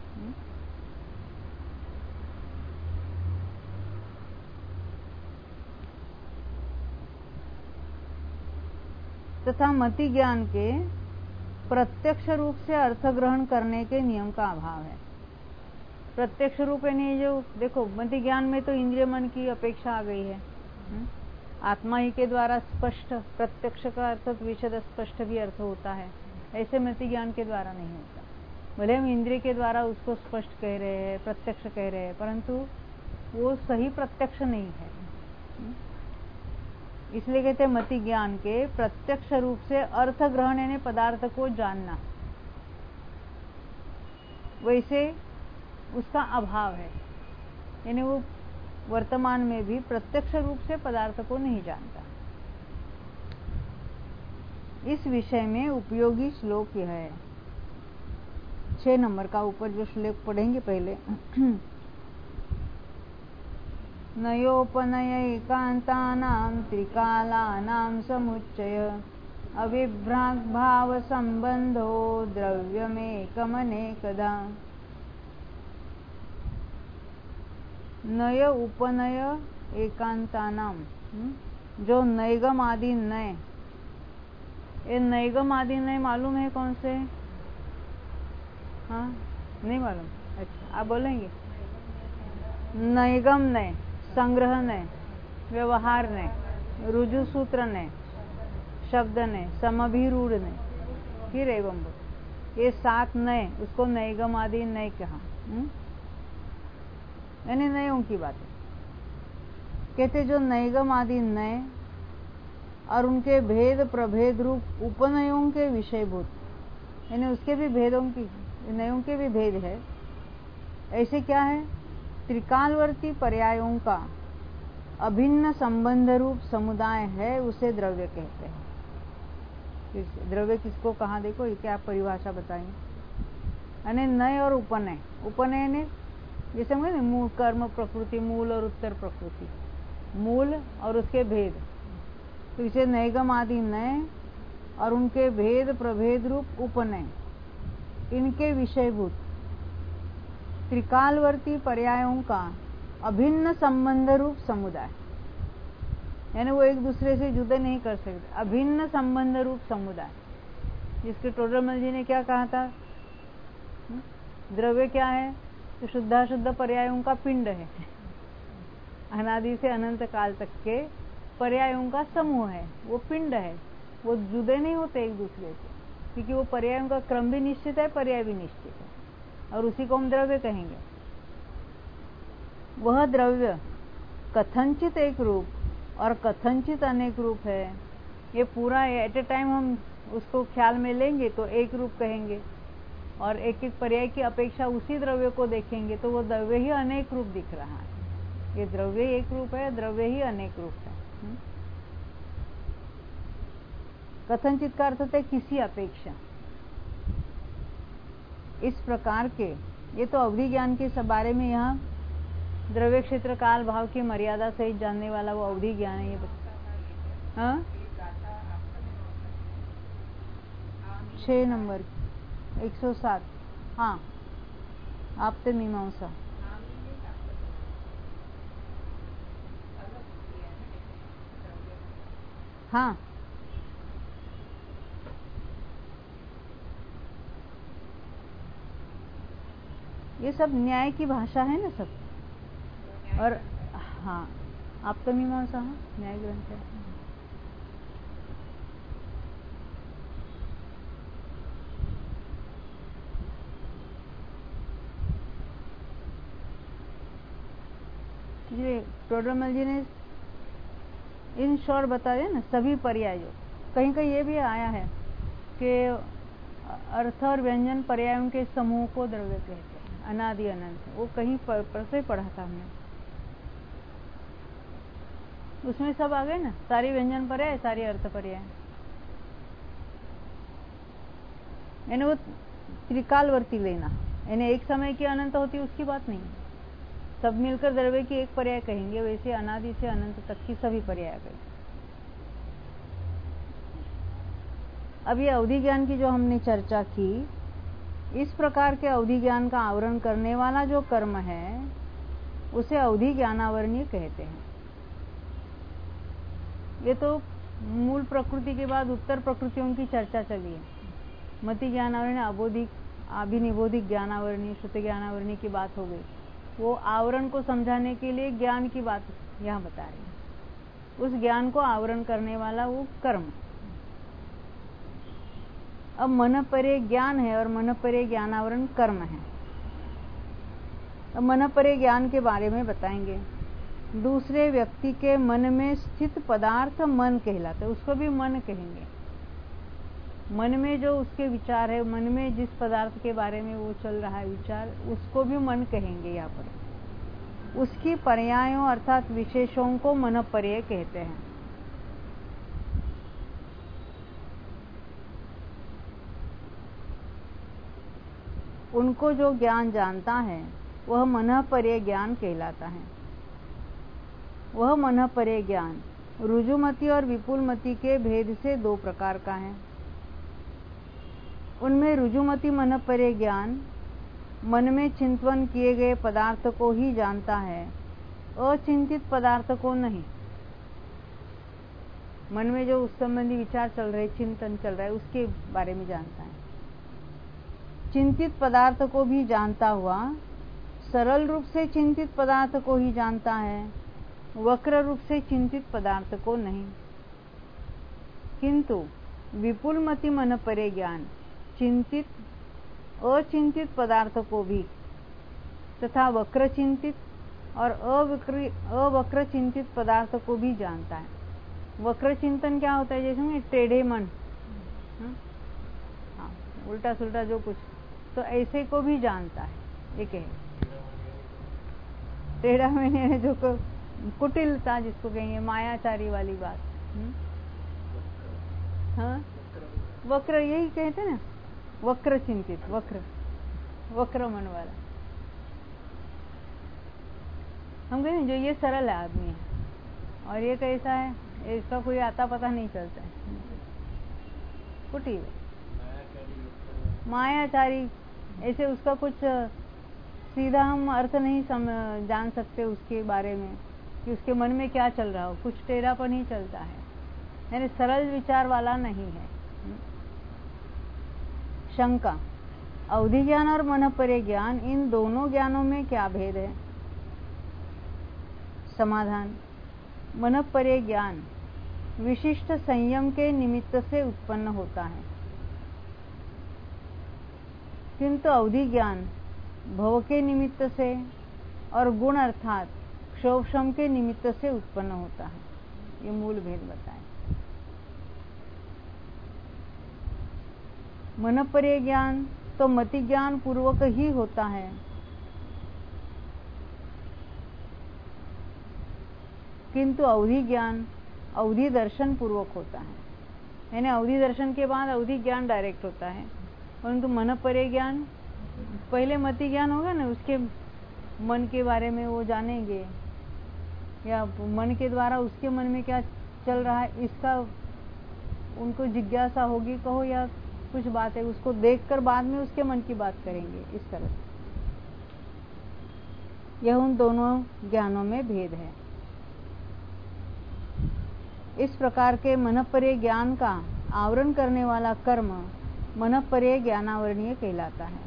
तथा मति ज्ञान के प्रत्यक्ष रूप से अर्थ ग्रहण करने के नियम का अभाव है। प्रत्यक्ष रूप यानी जो देखो, मति ज्ञान में तो इंद्रिय मन की अपेक्षा आ गई है। आत्मा ही के द्वारा स्पष्ट, प्रत्यक्ष का अर्थ विशद स्पष्ट भी अर्थ होता है, ऐसे मति ज्ञान के द्वारा नहीं होता। भले हम इंद्रिय के द्वारा उसको स्पष्ट कह रहे हैं, प्रत्यक्ष कह रहे हैं, परंतु वो सही प्रत्यक्ष नहीं है। इसलिए कहते हैं मति ज्ञान के प्रत्यक्ष रूप से अर्थ ग्रहण यानी पदार्थ को जानना, वैसे उसका अभाव है। यानी वो वर्तमान में भी प्रत्यक्ष रूप से पदार्थ को नहीं जानता। इस विषय में उपयोगी श्लोक यह है, छह नंबर का ऊपर जो श्लोक पढ़ेंगे पहले। नयोपनय एकांतानां त्रिकालानां समुच्चय अविभ्राग भाव संबंधो द्रव्यमेकमनेकदा। नय उपनय एकांतानाम, जो नैगम आदि नय, ये नैगम आदि नय मालूम है कौन से? हाँ, नहीं मालूम? अच्छा, आप बोलेंगे। नैगम नय, संग्रह नय, व्यवहार नय, रुजु सूत्र नय, शब्द नय, समभिरूढ़ नय, फिर एवं, ये सात नय, उसको नैगम आदि नय कहा। यानी नयों की बात है। कहते जो नैगम आदि नय और उनके भेद प्रभेद रूप उपनयों के विषयभूत, यानी उसके भी भेदों की, नयों के भी भेद है। ऐसे क्या है? त्रिकालवर्ती पर्यायों का अभिन्न संबंध रूप समुदाय है, उसे द्रव्य कहते हैं। द्रव्य किसको कहा? देखो ये क्या परिभाषा बताएंगे। यानी नय और उपनय, उपनय ने जैसे हम मूल कर्म प्रकृति, मूल और उत्तर प्रकृति, मूल और उसके भेद, तो इसे नैगम आदि नय और उनके भेद प्रभेद रूप उपनय, इनके विषयभूत त्रिकालवर्ती पर्यायों का अभिन्न संबंध रूप समुदाय, यानी वो एक दूसरे से जुदे नहीं कर सकते, अभिन्न संबंध रूप समुदाय, जिसके टोडरमल जी ने क्या कहा था? द्रव्य क्या है? तो शुद्धाशुद्ध पर्यायों का पिंड है, अनादि से अनंत काल तक के पर्यायों का समूह है, वो पिंड है, वो जुदे नहीं होते एक दूसरे से, क्योंकि वो पर्यायों का क्रम भी निश्चित है, पर्याय भी निश्चित है, और उसी को हम द्रव्य कहेंगे। वह द्रव्य कथनचित एक रूप और कथनचित अनेक रूप है। ये पूरा एट ए टाइम हम उसको ख्याल में लेंगे तो एक रूप कहेंगे, और एक एक पर्याय की अपेक्षा उसी द्रव्य को देखेंगे तो वो द्रव्य ही अनेक रूप दिख रहा है। ये द्रव्य ही एक रूप है, द्रव्य ही अनेक रूप है। कथनचित का अर्थ होता है किसी अपेक्षा। इस प्रकार के, ये तो अवधि ज्ञान के सब बारे में यहाँ द्रव्य क्षेत्र काल भाव की मर्यादा सहित जानने वाला वो अवधि ज्ञान है। ये हाँ छह नंबर एक सौ सात। हाँ आपते मीमांसा। हाँ ये सब न्याय की भाषा है ना सब। और हाँ आपते मीमांसा, हाँ न्याय ग्रंथ है। टोडरमल जी ने इन शॉर्ट बता दिया ना सभी पर्याय। जो कहीं कहीं ये भी आया है कि अर्थ और व्यंजन पर्यायों के समूह को द्रव्य कहते हैं, अनादि अनंत। वो कहीं पर, पर से पढ़ा था हमने, उसमें सब आ गए ना, सारी व्यंजन पर्याय, सारी अर्थ पर्याय। यानी वो त्रिकालवर्ती लेना, यानी एक समय की अनंत होती है उसकी बात नहीं, सब मिलकर द्रव्य की एक पर्याय कहेंगे। वैसे अनादि से अनंत तक की सभी पर्याय गए। अब ये अवधि ज्ञान की जो हमने चर्चा की, इस प्रकार के अवधि ज्ञान का आवरण करने वाला जो कर्म है उसे अवधि ज्ञानावरणीय कहते हैं। ये तो मूल प्रकृति के बाद उत्तर प्रकृतियों की चर्चा चली है। मति ज्ञानावरणीय, अबोधिक, अभिनिबोधिक ज्ञानावरणीय, श्रुति ज्ञानावरणीय की बात हो गई। वो आवरण को समझाने के लिए ज्ञान की बात यहाँ बता रही है। उस ज्ञान को आवरण करने वाला वो कर्म। अब मन परे ज्ञान है और मन परे ज्ञानावरण कर्म है। अब मन परे ज्ञान के बारे में बताएंगे। दूसरे व्यक्ति के मन में स्थित पदार्थ मन कहलाता है, उसको भी मन कहेंगे। मन में जो उसके विचार है, मन में जिस पदार्थ के बारे में वो चल रहा है विचार, उसको भी मन कहेंगे। यहाँ पर उसकी पर्यायों अर्थात विशेषों को मन पर्याय कहते हैं। उनको जो ज्ञान जानता है वह मन पर्याय ज्ञान कहलाता है। वह मन पर्याय ज्ञान रुजुमति और विपुलमति के भेद से दो प्रकार का है। उनमें रुजुमति मन पर्याय ज्ञान मन में चिंतन किए गए पदार्थ को ही जानता है, अचिंतित पदार्थ को नहीं। मन में जो उस संबंधी विचार चल रहे, चिंतन चल रहा है, उसके बारे में जानता है। चिंतित पदार्थ को भी जानता हुआ सरल रूप से चिंतित पदार्थ को ही जानता है, वक्र रूप से चिंतित पदार्थ को नहीं। किंतु विपुलमति मन पर्याय ज्ञान चिंतित अचिंतित पदार्थ को भी तथा वक्र चिंतित और अवक्र अवक्र चिंतित पदार्थ को भी जानता है। वक्र चिंतन क्या होता है? जैसे टेढ़े मन, हाँ, उल्टा सुल्टा जो कुछ, तो ऐसे को भी जानता है। एक है टेढ़ा मैंने जो को कुटिलता जिसको कहेंगे, मायाचारी वाली बात। हाँ वक्र यही कहते ना, वक्र चिंतित, वक्र वक्र मन वाला। हम कहें जो ये सरल आदमी है और ये कैसा है, इसका कोई आता पता नहीं चलता है, कुटिल मायाचारी। ऐसे उसका कुछ सीधा हम अर्थ नहीं सम, जान सकते उसके बारे में कि उसके मन में क्या चल रहा हो, कुछ टेढ़ापन ही चलता है, यानी सरल विचार वाला नहीं है। शंका, अवधि ज्ञान और मन पर्याय ज्ञान, इन दोनों ज्ञानों में क्या भेद है? समाधान, मन पर्याय ज्ञान विशिष्ट संयम के निमित्त से उत्पन्न होता है, किंतु अवधि ज्ञान भव के निमित्त से और गुण अर्थात क्षोभशम के निमित्त से उत्पन्न होता है। ये मूल भेद बताएं। मनपर्य ज्ञान तो मति ज्ञान पूर्वक ही होता है, किंतु अवधि ज्ञान अवधि दर्शन पूर्वक होता है। यानी अवधि दर्शन के बाद अवधि ज्ञान डायरेक्ट होता है, परंतु मनपर्य ज्ञान पहले मति ज्ञान होगा ना, उसके मन के बारे में वो जानेंगे, या मन के द्वारा उसके मन में क्या चल रहा है इसका उनको जिज्ञासा होगी कहो, या कुछ बात है उसको देखकर बाद में उसके मन की बात करेंगे। इस तरह से यह उन दोनों ज्ञानों में भेद है। इस प्रकार के मनपर्य ज्ञान का आवरण करने वाला कर्म मनपर्य ज्ञानावरणीय कहलाता है।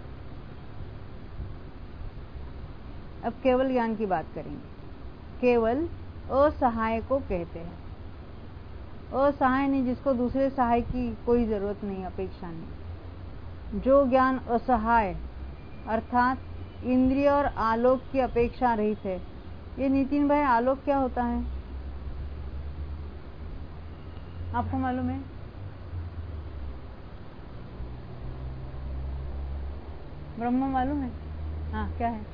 अब केवल ज्ञान की बात करेंगे। केवल असहाय को कहते हैं। असहाय नहीं, जिसको दूसरे सहाय की कोई जरूरत नहीं, अपेक्षा नहीं। जो ज्ञान असहाय अर्थात इंद्रिय और आलोक की अपेक्षा रहित है। ये नितिन भाई, आलोक क्या होता है आपको मालूम है? ब्रह्म मालूम है? हाँ, क्या है?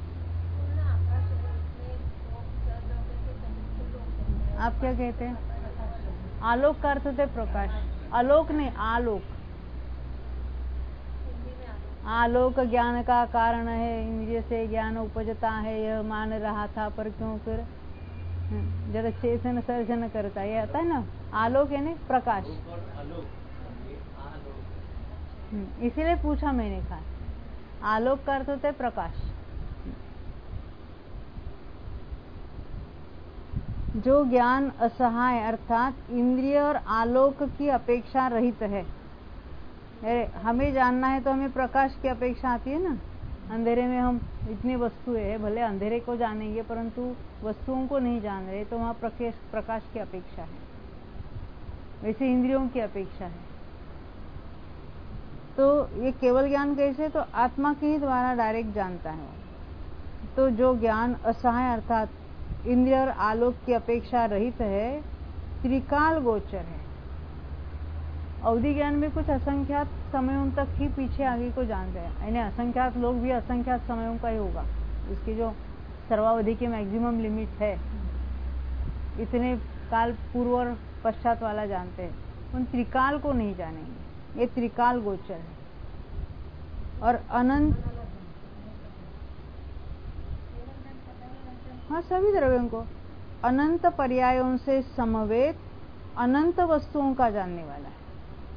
आप क्या कहते हैं? आलोक का अर्थ होता है प्रकाश। आलोक नहीं, आलोक। आलोक ज्ञान का कारण है, इंद्रिय से ज्ञान उपजता है, यह मान रहा था, पर क्यों फिर जरा चेतन सर्जन करता है, ये आता है ना। आलोक यानी प्रकाश। इसीलिए पूछा मैंने, कहा आलोक का अर्थ होता है प्रकाश। जो ज्ञान असहाय अर्थात इंद्रिय और आलोक की अपेक्षा रहित है। हमें जानना है तो हमें प्रकाश की अपेक्षा आती है ना। अंधेरे में हम इतनी वस्तुएं है, भले अंधेरे को जानेंगे परंतु वस्तुओं को नहीं जान रहे, तो वहां प्रकाश प्रकाश की अपेक्षा है। वैसे इंद्रियों की अपेक्षा है। तो ये केवल ज्ञान कैसे? तो आत्मा के ही द्वारा डायरेक्ट जानता है। तो जो ज्ञान असहाय अर्थात इंद्रिय और आलोक की अपेक्षा रहित है, त्रिकाल गोचर है। अवधि ज्ञान में कुछ असंख्यात समयों तक ही पीछे आगे को जान रहे हैं, यानी असंख्यात लोग भी असंख्यात समयों का ही होगा। इसकी जो सर्वावधि की मैक्सिमम लिमिट है, इतने काल पूर्व और पश्चात वाला जानते हैं, उन त्रिकाल को नहीं जानेंगे। ये त्रिकाल गोचर है। और अनंत, हाँ, सभी द्रव्यों को अनंत पर्यायों से समवेत अनंत वस्तुओं का जानने वाला है।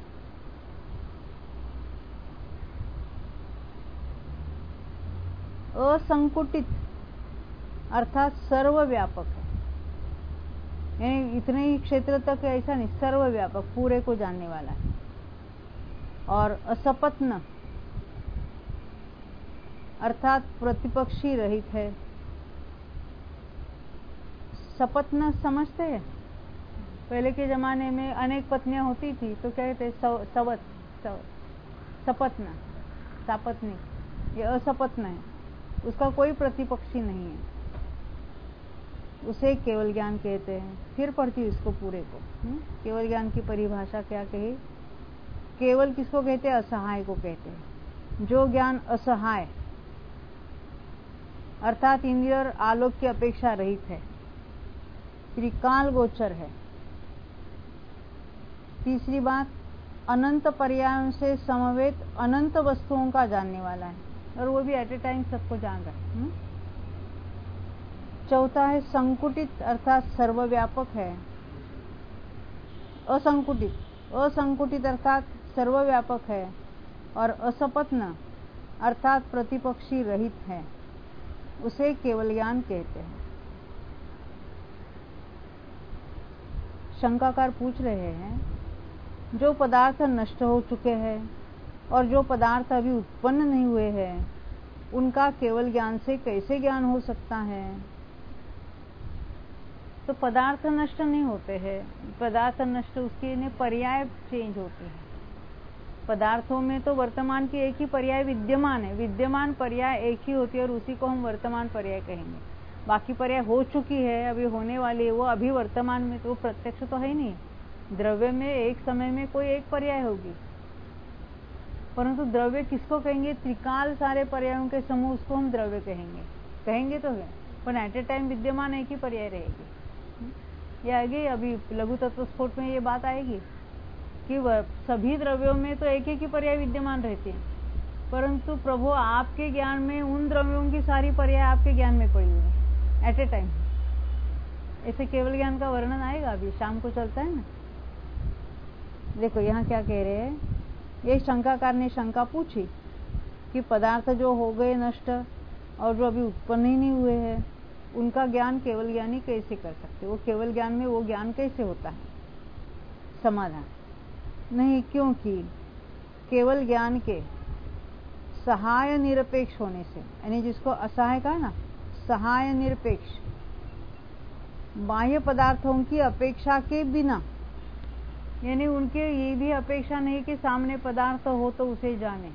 असंकुटित अर्थात सर्वव्यापक है, यानी इतने ही क्षेत्र तक ऐसा नहीं, सर्वव्यापक पूरे को जानने वाला है। और असपत्न अर्थात प्रतिपक्षी रहित है। सपत्न समझते हैं? पहले के जमाने में अनेक पत्नियां होती थी तो क्या कहते? सवत, सपत्न, सापत्नी। ये असपत्न है, उसका कोई प्रतिपक्षी नहीं है, उसे केवल ज्ञान कहते हैं। फिर पढ़ती हूँ इसको पूरे को। हुँ? केवल ज्ञान की परिभाषा क्या कही? केवल किसको कहते हैं? असहाय को कहते हैं। जो ज्ञान असहाय अर्थात इंद्रिय और आलोक की अपेक्षा रहित है, त्रिकाल गोचर है। तीसरी बात, अनंत पर्यायों से समवेत अनंत वस्तुओं का जानने वाला है, और वो भी एट ए टाइम सबको जान रहा है। चौथा है संकुटित अर्थात सर्वव्यापक है। असंकुटित असंकुटित अर्थात सर्वव्यापक है। और असपत्न अर्थात प्रतिपक्षी रहित है, उसे केवल ज्ञान कहते हैं। शंकाकार पूछ रहे हैं, जो पदार्थ नष्ट हो चुके हैं और जो पदार्थ अभी उत्पन्न नहीं हुए हैं, उनका केवल ज्ञान से कैसे ज्ञान हो सकता है? तो पदार्थ नष्ट नहीं होते हैं। पदार्थ नष्ट, उसके ने पर्याय चेंज होते हैं। पदार्थों में तो वर्तमान की एक ही पर्याय विद्यमान है, विद्यमान पर्याय एक ही होती है और उसी को हम वर्तमान पर्याय कहेंगे। बाकी पर्याय हो चुकी है, अभी होने वाली है, वो अभी वर्तमान में, तो प्रत्यक्ष तो है ही नहीं। द्रव्य में एक समय में कोई एक पर्याय होगी, परंतु द्रव्य किसको कहेंगे? त्रिकाल सारे पर्यायों के समूह, उसको हम द्रव्य कहेंगे। कहेंगे तो है, पर एट ए टाइम विद्यमान एक ही पर्याय रहेगी। ये आगे अभी लघु तत्व स्फोट में ये बात आएगी कि वह सभी द्रव्यों में तो एक एक ही पर्याय विद्यमान रहते हैं, परंतु प्रभु आपके ज्ञान में उन द्रव्यों की सारी पर्याय आपके ज्ञान में पड़ी हुई है एट ए टाइम। ऐसे केवल ज्ञान का वर्णन आएगा, अभी शाम को चलता है ना। देखो यहाँ क्या कह रहे हैं, ये शंकाकार ने शंका पूछी कि पदार्थ जो हो गए नष्ट और जो अभी उत्पन्न ही नहीं हुए हैं, उनका ज्ञान केवल ज्ञानी कैसे कर सकते? वो केवल ज्ञान में वो ज्ञान कैसे होता है? समाधान नहीं, क्योंकि केवल ज्ञान के सहाय निरपेक्ष होने से, यानी जिसको असहाय कहा ना, सहाय निरपेक्ष, बाह्य पदार्थों की अपेक्षा के बिना, यानी उनके ये भी अपेक्षा नहीं कि सामने पदार्थ हो तो उसे जाने,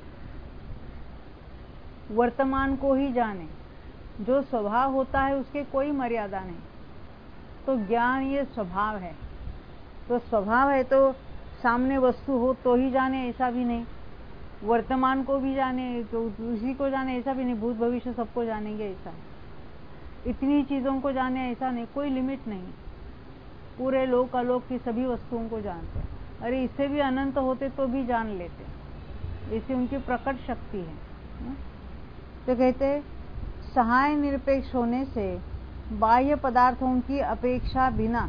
वर्तमान को ही जाने, जो स्वभाव होता है उसके कोई मर्यादा नहीं। तो ज्ञान ये स्वभाव है, तो स्वभाव है तो सामने वस्तु हो तो ही जाने ऐसा भी नहीं, वर्तमान को भी जाने तो उसी को जाने ऐसा भी नहीं, भूत भविष्य सबको जानेंगे ऐसा, इतनी चीजों को जाने ऐसा नहीं, कोई लिमिट नहीं, पूरे लोक आलोक की सभी वस्तुओं को जानते हैं। अरे इससे भी अनंत होते तो भी जान लेते, ऐसी उनकी प्रकट शक्ति है। तो कहते सहाय निरपेक्ष होने से बाह्य पदार्थों की अपेक्षा बिना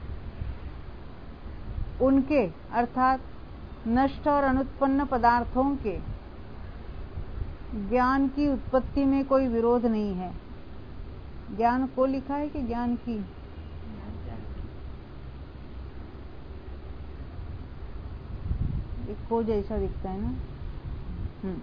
उनके अर्थात नष्ट और अनुत्पन्न पदार्थों के ज्ञान की उत्पत्ति में कोई विरोध नहीं है। ज्ञान को लिखा है कि ज्ञान की? को जैसा दिखता है ना। हम्म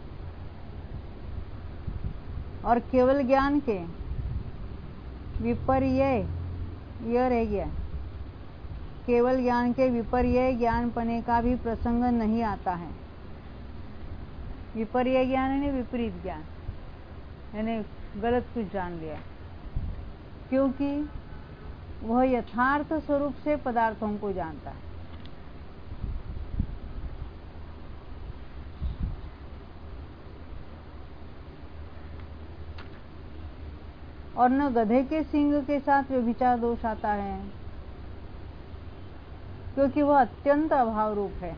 और केवल ज्ञान के विपर्य यह रह गया, केवल ज्ञान के विपर्य ज्ञान पने का भी प्रसंग नहीं आता है। विपर्य ज्ञान है विपरीत ज्ञान, यानी गलत कुछ जान लिया, क्योंकि वह यथार्थ स्वरूप से पदार्थों को जानता है। और न गधे के सींग के साथ व्यभिचार दोष आता है, क्योंकि वह अत्यंत अभाव रूप है।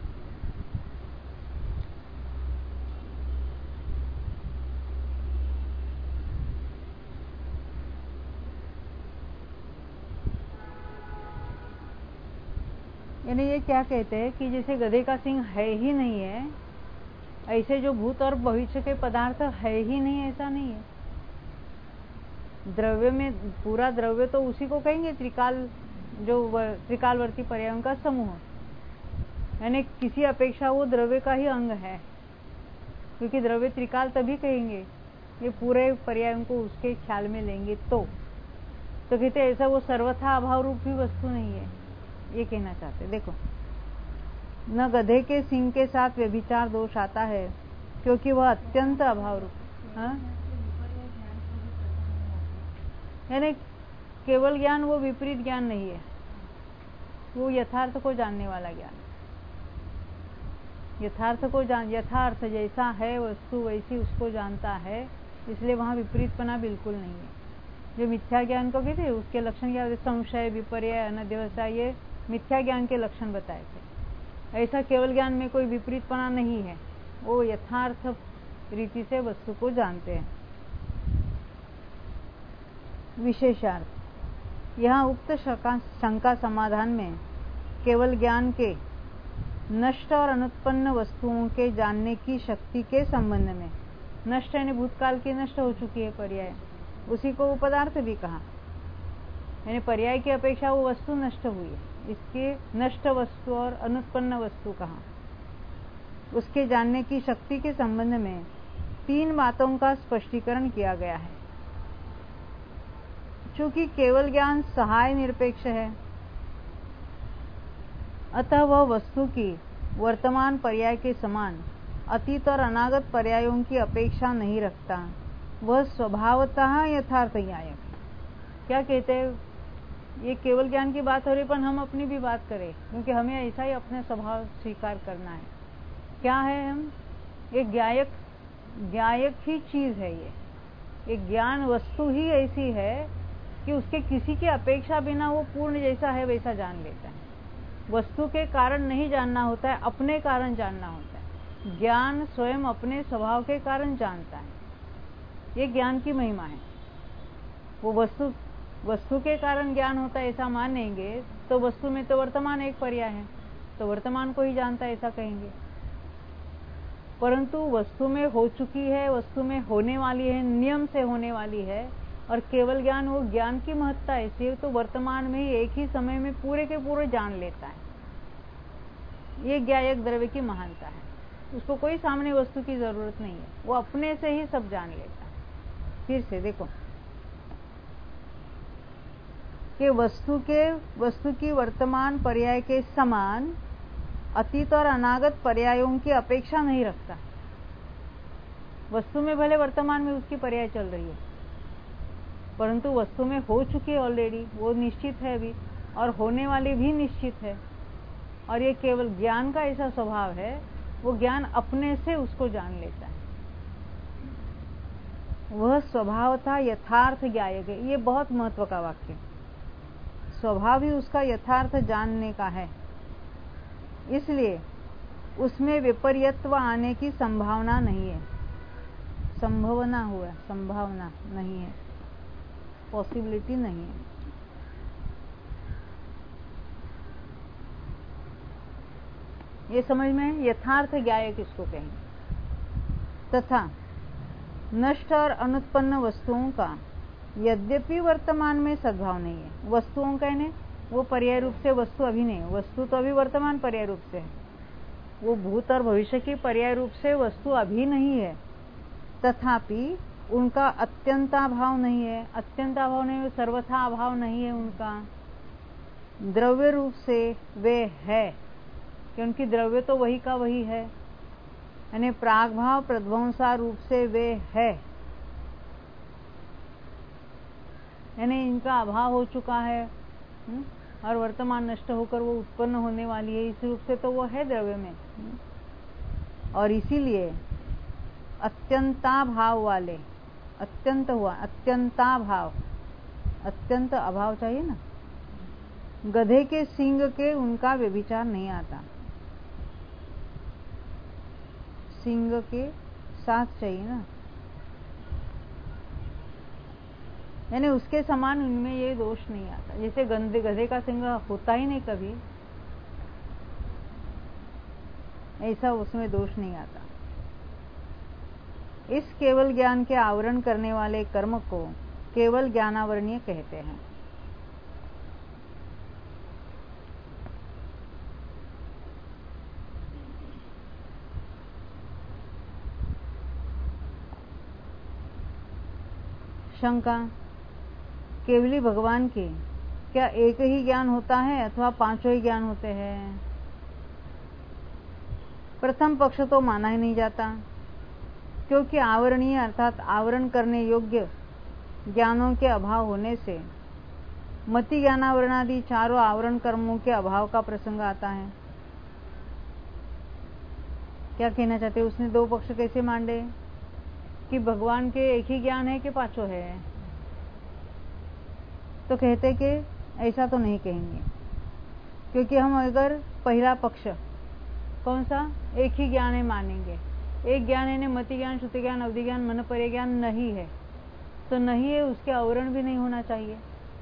यानी ये क्या कहते हैं कि जैसे गधे का सींग है ही नहीं है, ऐसे जो भूत और भविष्य के पदार्थ है ही नहीं, ऐसा नहीं है। द्रव्य में पूरा द्रव्य तो उसी को कहेंगे त्रिकाल, जो त्रिकालवर्ती पर्यायों का समूह, यानी किसी अपेक्षा वो द्रव्य का ही अंग है, क्योंकि द्रव्य त्रिकाल तभी कहेंगे ये पूरे पर्यायों को उसके ख्याल में लेंगे तो तो कहते ऐसा वो सर्वथा अभाव रूप भी वस्तु नहीं है, ये कहना चाहते। देखो, न गधे के सींग के साथ व्यभिचार दोष आता है, क्योंकि वह अत्यंत अभाव रूप। हाँ, यानी केवल ज्ञान वो विपरीत ज्ञान नहीं है, वो यथार्थ को जानने वाला ज्ञान, यथार्थ को जान, यथार्थ जैसा है वस्तु वैसी उसको जानता है, इसलिए वहां विपरीतपना बिल्कुल नहीं है। जो मिथ्या ज्ञान को कहते हैं उसके लक्षण क्या होते? संशय, विपर्य, अनध्यवसाय, ये मिथ्या ज्ञान के लक्षण बताए थे। ऐसा केवल ज्ञान में कोई विपरीतपना नहीं है, वो यथार्थ रीति से वस्तु को जानते हैं। विशेषार्थ, यहाँ उक्त शंका समाधान में केवल ज्ञान के नष्ट और अनुत्पन्न वस्तुओं के जानने की शक्ति के संबंध में, नष्ट यानी भूतकाल की नष्ट हो चुकी है पर्याय, उसी को वो पदार्थ भी कहा, यानी पर्याय की अपेक्षा वो वस्तु नष्ट हुई है, इसके नष्ट वस्तु और अनुत्पन्न वस्तु कहा। उसके जानने की शक्ति के संबंध में तीन बातों का स्पष्टीकरण किया गया है। चूंकि केवल ज्ञान सहाय निरपेक्ष है, अतः वह वस्तु की वर्तमान पर्याय के समान अतीत और अनागत पर्यायों की अपेक्षा नहीं रखता, वह स्वभावतः यथार्थ न्यायक है। क्या कहते हैं? ये केवल ज्ञान की बात हो रही, पर हम अपनी भी बात करें, क्योंकि हमें ऐसा ही अपने स्वभाव स्वीकार करना है। क्या है हम? एक ज्ञायक ज्ञायक ही चीज है। ये एक ज्ञान वस्तु ही ऐसी है कि उसके किसी की अपेक्षा बिना वो पूर्ण जैसा है वैसा जान लेता है। वस्तु के कारण नहीं जानना होता है, अपने कारण जानना होता है। ज्ञान स्वयं अपने स्वभाव के कारण जानता है। ये ज्ञान की महिमा है। वो वस्तु वस्तु के कारण ज्ञान होता है ऐसा मानेंगे तो वस्तु में तो वर्तमान एक पर्याय है, तो वर्तमान को ही जानता है ऐसा कहेंगे। परंतु वस्तु में हो चुकी है, वस्तु में होने वाली है, नियम से होने वाली है, और केवल ज्ञान, वो ज्ञान की महत्ता ऐसी है तो वर्तमान में ही एक ही समय में पूरे के पूरे जान लेता है। ये ज्ञायक द्रव्य की महानता है। उसको कोई सामने वस्तु की जरूरत नहीं है, वो अपने से ही सब जान लेता है। फिर से देखो कि वस्तु के वस्तु की वर्तमान पर्याय के समान अतीत और अनागत पर्यायों की अपेक्षा नहीं रखता। वस्तु में भले वर्तमान में उसकी पर्याय चल रही है, परंतु वस्तु में हो चुकी है ऑलरेडी, वो निश्चित है अभी, और होने वाली भी निश्चित है। और ये केवल ज्ञान का ऐसा स्वभाव है, वो ज्ञान अपने से उसको जान लेता है। वह स्वभाव था यथार्थ ज्ञायक है। ये बहुत महत्व का वाक्य। स्वभाव ही उसका यथार्थ जानने का है, इसलिए उसमें विपर्यत्व आने की संभावना नहीं है। संभावना हुआ, संभावना नहीं है, पॉसिबिलिटी नहीं है। ये समझ में, यथार्थ ज्ञायक इसको कहेंगे। तथा नष्ट और अनुत्पन्न वस्तुओं का यद्यपि वर्तमान में सद्भाव नहीं है। वस्तुओं का ने वो पर्याय रूप से वस्तु अभी नहीं है, वस्तु तो अभी वर्तमान पर्याय रूप से है। वो भूत और भविष्य की पर्याय रूप से वस्तु अभी नहीं है, तथापि उनका अत्यंताभाव नहीं है। अत्यंताभाव नहीं, सर्वथा अभाव नहीं है उनका। द्रव्य रूप से वे है, क्योंकि द्रव्य तो वही का वही है, यानी प्रागभाव प्रध्वंसा रूप से वे है, यानी इनका अभाव हो चुका है और वर्तमान नष्ट होकर वो उत्पन्न होने वाली है। इस रूप से तो वो है द्रव्य में, और इसीलिए अत्यंताभाव वाले, अत्यंत हुआ, अत्यंताभाव, अत्यंत अभाव चाहिए ना। गधे के सींग के उनका व्यभिचार नहीं आता, सींग के साथ चाहिए ना, यानी उसके समान उनमें ये दोष नहीं आता। जैसे गंदे गधे का सिंग होता ही नहीं कभी, ऐसा उसमें दोष नहीं आता। इस केवल ज्ञान के आवरण करने वाले कर्म को केवल ज्ञानावरणीय कहते हैं। शंका, केवली भगवान के क्या एक ही ज्ञान होता है अथवा पांचों ही ज्ञान होते हैं? प्रथम पक्ष तो माना ही नहीं जाता, क्योंकि आवरणीय अर्थात आवरण करने योग्य ज्ञानों के अभाव होने से मति ज्ञानावरणादि चारों आवरण कर्मों के अभाव का प्रसंग आता है। क्या कहना चाहते? उसने दो पक्ष कैसे मांडे कि भगवान के एक ही ज्ञान है कि पांचों है? तो कहते कि ऐसा तो नहीं कहेंगे, क्योंकि हम अगर पहला पक्ष कौन सा एक ही ज्ञान है मानेंगे, एक ज्ञान है, मति ज्ञान, श्रुति ज्ञान, अवधि ज्ञान, मन पर्य ज्ञान नहीं है, तो नहीं है उसके आवरण भी नहीं होना चाहिए,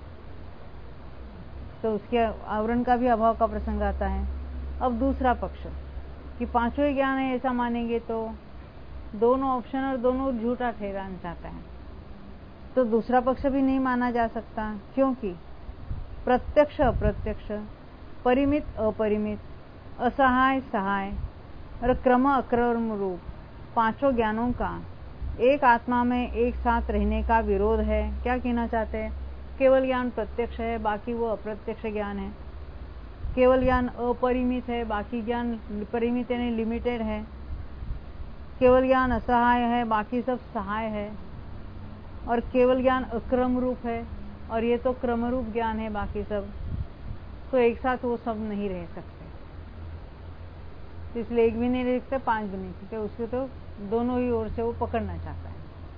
तो उसके आवरण का भी अभाव का प्रसंग आता है। अब दूसरा पक्ष कि पांचों ही ज्ञान है ऐसा मानेंगे तो दोनों ऑप्शन और दोनों झूठा ठहराना चाहता है, तो दूसरा पक्ष भी नहीं माना जा सकता, क्योंकि प्रत्यक्ष अप्रत्यक्ष, परिमित अपरिमित, असहाय सहाय और क्रम अक्रम रूप पांचों ज्ञानों का एक आत्मा में एक साथ रहने का विरोध है। क्या कहना चाहते हैं? केवल ज्ञान प्रत्यक्ष है, बाकी वो अप्रत्यक्ष ज्ञान है। केवल ज्ञान अपरिमित है, बाकी ज्ञान परिमित यानी लिमिटेड है। केवल ज्ञान असहाय है, बाकी सब सहाय है। और केवल ज्ञान अक्रम रूप है, और ये तो क्रम रूप ज्ञान है बाकी सब, तो एक साथ वो सब नहीं रह सकते। तो इसलिए एक भी नहीं ले सकते, पांच भी नहीं सकते, उसको तो दोनों ही ओर से वो पकड़ना चाहता है।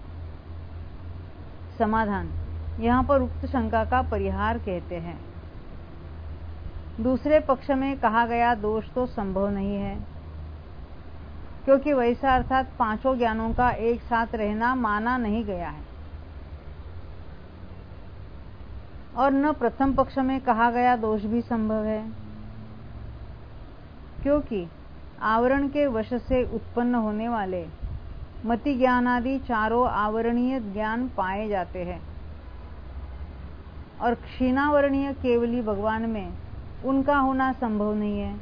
समाधान, यहाँ पर उक्त शंका का परिहार कहते हैं। दूसरे पक्ष में कहा गया दोष तो संभव नहीं है, क्योंकि वैसा अर्थात पांचों ज्ञानों का एक साथ रहना माना नहीं गया है। और न प्रथम पक्ष में कहा गया दोष भी संभव है, क्योंकि आवरण के वश से उत्पन्न होने वाले मति ज्ञान आदि चारों आवरणीय ज्ञान पाए जाते हैं, और क्षीणावरणीय केवली भगवान में उनका होना संभव नहीं है,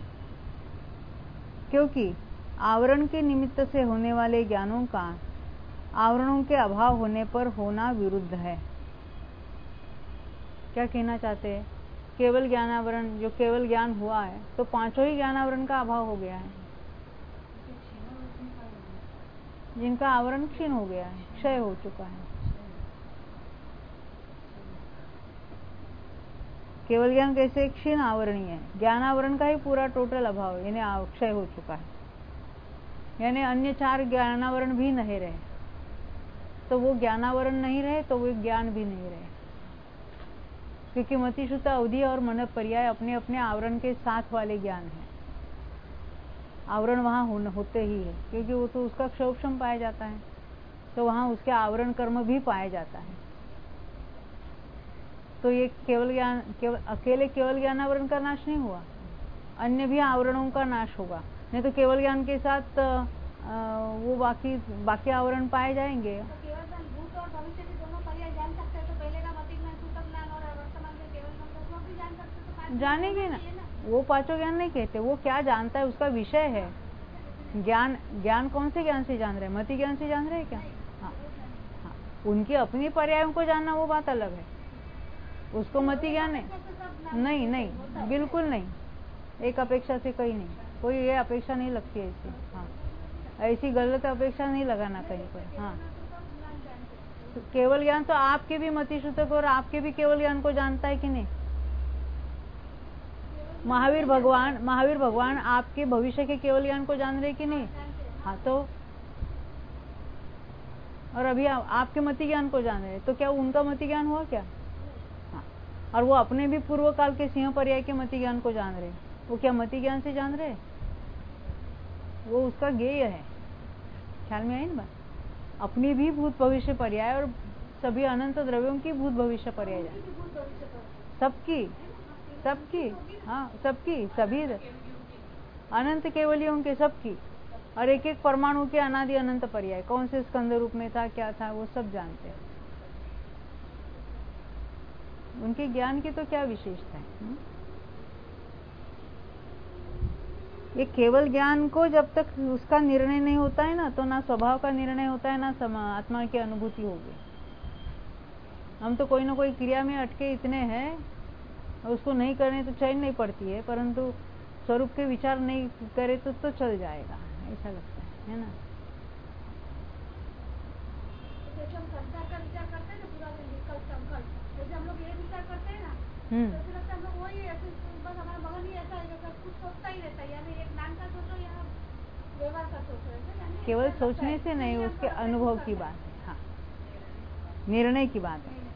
क्योंकि आवरण के निमित्त से होने वाले ज्ञानों का आवरणों के अभाव होने पर होना विरुद्ध है। क्या कहना चाहते हैं? केवल ज्ञानावरण, जो केवल ज्ञान हुआ है तो पांचों ही ज्ञानावरण का अभाव हो गया है, जिनका आवरण क्षीण हो गया है, क्षय हो चुका है। केवल ज्ञान कैसे क्षीण आवरणीय है, ज्ञानावरण का ही पूरा टोटल अभाव यानी क्षय हो चुका है, यानी अन्य चार ज्ञानावरण भी नहीं रहे, तो वो ज्ञानावरण नहीं रहे तो वो ज्ञान भी नहीं रहे, क्योंकि मति शुद्ध अवधि और मन पर्याय अपने अपने आवरण के साथ वाले ज्ञान है। आवरण वहां होते ही है, क्योंकि वो तो उसका क्षोभम पाया जाता है, तो वहां उसके आवरण कर्म भी पाया जाता है। तो ये केवल ज्ञान, केवल अकेले केवल ज्ञानावरण का नाश नहीं हुआ, अन्य भी आवरणों का नाश होगा। नहीं तो केवल ज्ञान के साथ आ, वो बाकी बाकी आवरण पाए जाएंगे। तो केवल भूत और भविष्य भी दोनों पर्याय जान सकते हैं, तो पहले का मति ज्ञान, सूतक ज्ञान और वर्तमान में केवल ज्ञान वो भी जान सकते, तो जानेंगे ना। वो पांचों ज्ञान नहीं कहते, वो क्या जानता है उसका विषय है। ज्ञान ज्ञान कौन से ज्ञान से जान रहे हैं? मति ज्ञान से जान रहे हैं क्या? हाँ, हाँ, उनकी अपनी पर्यायों को जानना वो बात अलग है, उसको मति ज्ञान है। नहीं नहीं, बिल्कुल नहीं, एक अपेक्षा से कहीं नहीं, कोई ये अपेक्षा नहीं लगती ऐसी। हाँ, ऐसी गलत अपेक्षा नहीं लगाना कहीं पर। हाँ, तो केवल ज्ञान तो आपके भी मति सूतक और आपके भी केवल ज्ञान को जानता है कि नहीं? महावीर भगवान महावीर भगवान आपके भविष्य के केवल ज्ञान को जान रहे कि नहीं? हाँ, तो और अभी आ, आपके मति ज्ञान को जान रहे, तो क्या उनका मति ज्ञान हुआ क्या? हाँ, और वो अपने भी पूर्व काल के सिंह पर्याय के मति ज्ञान को जान रहे, वो क्या मति ज्ञान से जान रहे? वो उसका ज्ञेय है। ख्याल में आई ना बात? अपनी भी भूत भविष्य पर्याय और सभी अनंत द्रव्यों की भूत भविष्य पर्याय जान, सबकी सबकी हाँ, सबकी, सभी अनंत केवलियों के सबकी, और एक एक परमाणु के अनादि अनंत पर्याय कौन से स्कंद रूप में था, क्या था, वो सब जानते हैं। उनके ज्ञान की तो क्या विशेषता है? हुँ? ये केवल ज्ञान को जब तक उसका निर्णय नहीं होता है ना, तो ना स्वभाव का निर्णय होता है, ना आत्मा की अनुभूति होगी। हम तो कोई ना कोई क्रिया में अटके इतने हैं, उसको नहीं करने तो चैन नहीं पड़ती है, परंतु स्वरूप के विचार नहीं करे तो तो चल जाएगा, ऐसा लगता है, है ना? जैसे हम संसार का विचार करते हैं ना, पूरा विकल्प संकल्प, जैसे हम लोग ये विचार करते हैं ना, हम्म, तो लगता है हम लोग वही ऐसे, बस हमारा मगन ही ऐसा है, जैसे कुछ सोचता ही रहता है, यानी एक ज्ञान का सोचो या व्यवहार का सोचो, ऐसे केवल सोचने से नहीं, उसके अनुभव की बात है। हाँ, निर्णय की बात है।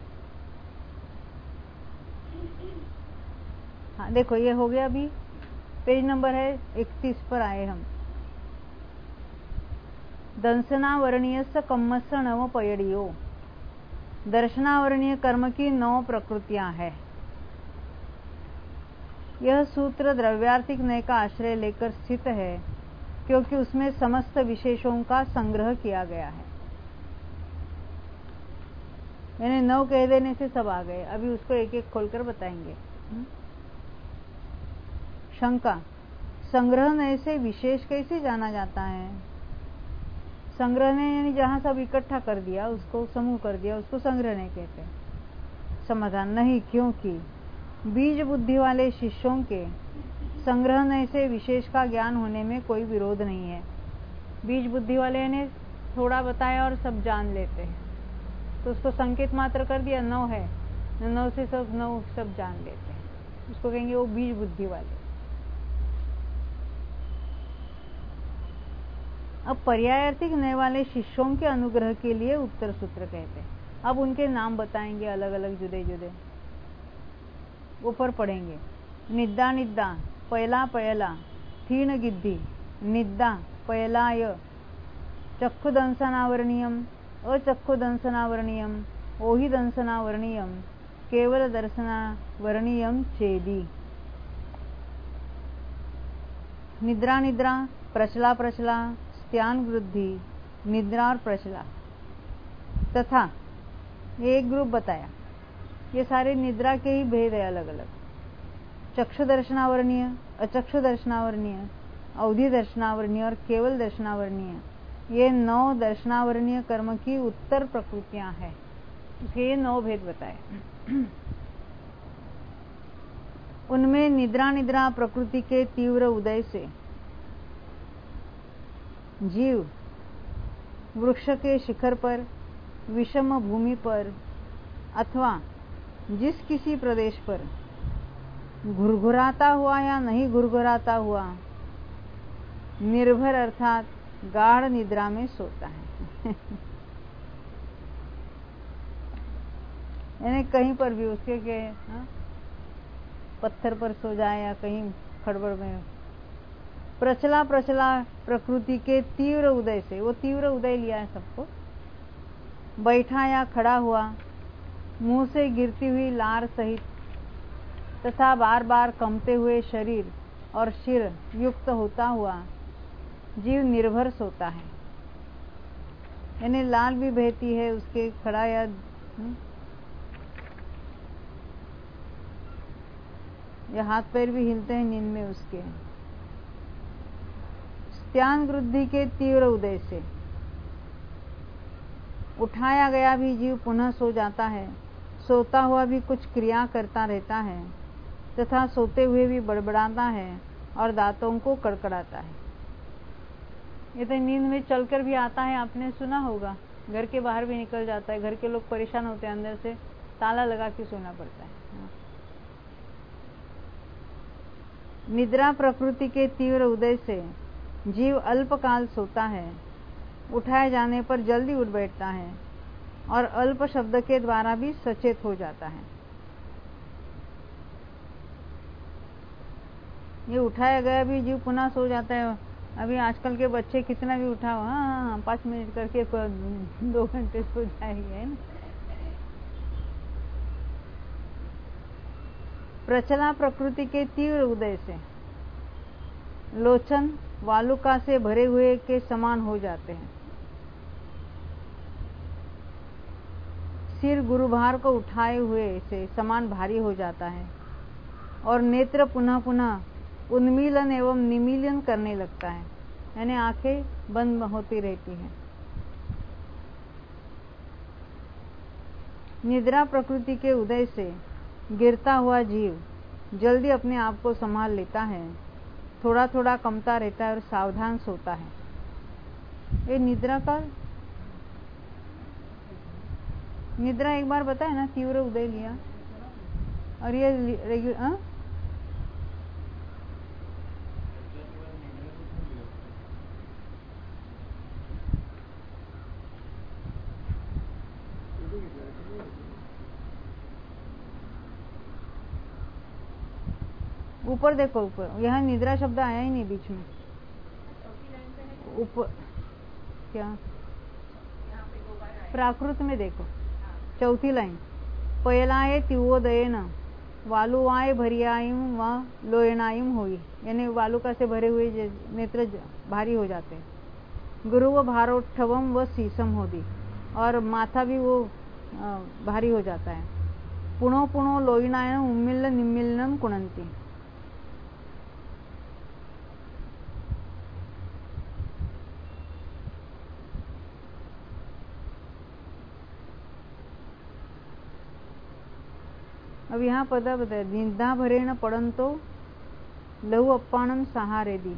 हाँ, देखो ये हो गया, अभी पेज नंबर है इकतीस पर आए हम। दंसनावरणीय कम्मस नव पयड़ियो, दर्शनावरणीय कर्म की नौ प्रकृतियां हैं। यह सूत्र द्रव्यार्थिक नय का आश्रय लेकर स्थित है, क्योंकि उसमें समस्त विशेषों का संग्रह किया गया है। मैंने नौ कह देने से सब आ गए, अभी उसको एक एक खोलकर बताएंगे। शंका, संग्रह नय से विशेष कैसे जाना जाता है? संग्रह ने यानी जहां सब इकट्ठा कर दिया, उसको समूह कर दिया, उसको संग्रह नहीं कहते। समाधान, नहीं, क्योंकि बीज बुद्धि वाले शिष्यों के संग्रह नय से विशेष का ज्ञान होने में कोई विरोध नहीं है। बीज बुद्धि वाले ने थोड़ा बताया और सब जान लेते हैं, तो उसको संकेत मात्र कर दिया, नौ है, नौ से सब नौ सब जान लेते हैं, उसको कहेंगे वो बीज बुद्धि वाले। अब पर्यायार्थी कहने वाले शिष्यों के अनुग्रह के लिए उत्तर सूत्र कहते हैं। अब उनके नाम बताएंगे अलग अलग जुदे जुदे, ऊपर पढ़ेंगे। निद्दा निद्दा पहला पहला, थीन गिद्धि निद्दा पहलाय, चक्षु दंसनावर्णीयम अचक्षु दंसनावर्णीयम ओहि दंसनावर्णीयम केवल दर्शनावर्णीयम चेदी। निद्रा निद्रा प्रचला प्रचला स्त्यान वृद्धि निद्रा और प्रचला तथा एक ग्रुप बताया। ये सारे निद्रा के ही भेद है अलग अलग। चक्षु दर्शनावर्णीय, अचक्षु दर्शनावर्णीय, अवधि दर्शनावर्णीय और केवल दर्शनावर्णीय, ये नौ दर्शनावर्णीय कर्म की उत्तर प्रकृतियां हैं। इसके ये नौ भेद बताए। उनमें निद्रा निद्रा प्रकृति के तीव्र उदय से जीव वृक्ष के शिखर पर, विषम भूमि पर अथवा जिस किसी प्रदेश पर घुरघुराता हुआ या नहीं घुरघुराता हुआ निर्भर अर्थात गाढ़ निद्रा में सोता है। यानी कहीं पर भी उसके के हा? पत्थर पर सो जाए या कहीं खड़बड़ में। प्रचला प्रचला प्रकृति के तीव्र उदय से, वो तीव्र उदय लिया है सबको। बैठा या खड़ा हुआ, मुंह से गिरती हुई लार सहित तथा बार बार कंपते हुए शरीर और शिर युक्त होता हुआ जीव निर्भर सोता है। यानी लाल भी बहती है उसके खड़ा या या हाथ पैर भी हिलते हैं नींद में उसके। स्त्यान वृद्धि के तीव्र उदय से उठाया गया भी जीव पुनः सो जाता है, सोता हुआ भी कुछ क्रिया करता रहता है तथा सोते हुए भी बड़बड़ाता है और दांतों को कड़कड़ाता है। ये तो नींद में चलकर भी आता है, आपने सुना होगा। घर के बाहर भी निकल जाता है। घर के लोग परेशान होते हैं, अंदर से ताला लगा के सोना पड़ता है। निद्रा प्रकृति के तीव्र उदय से जीव अल्पकाल सोता है, उठाए जाने पर जल्दी उठ बैठता है और अल्प शब्द के द्वारा भी सचेत हो जाता है। ये उठाया गया भी जीव पुनः सो जाता है। अभी आजकल के बच्चे कितना भी उठाओ, हाँ हाँ हाँ पाँच मिनट करके दो घंटे सो जाएंगे, है ना। प्रचला प्रकृति के तीव्र उदय से लोचन वालुका से भरे हुए के समान हो जाते हैं। सिर गुरुभार को उठाए हुए से समान भारी हो जाता है और नेत्र पुनः पुनः उन्मीलन एवं निमीलन करने लगता है। यानी आंखें बंद होती रहती हैं। निद्रा प्रकृति के उदय से गिरता हुआ जीव जल्दी अपने आप को संभाल लेता है, थोड़ा थोड़ा कंपता रहता है और सावधान सोता है। ये निद्रा का निद्रा एक बार बताया ना, तीव्र उदय लिया। और ये रेगुलर ऊपर देखो, ऊपर यहाँ निद्रा शब्द आया ही नहीं बीच में। ऊपर क्या प्राकृत में देखो, चौथी लाइन। पयलाए तिवोदयन वालुवाय भरियायम व लोयनायम होई। यानी वालुका से भरे हुए नेत्र भारी हो जाते हैं। गुरु व भारोत्थवम व सीसम होदी, और माथा भी वो भारी हो जाता है। पुनो पुनो लोयनायम उम्मिल्ल निम्मिल्लम कुणंती। अब यहाँ पदा बताया, निद्रा भरेण पड़ंतो लहु अप्पाणम सहारेदी।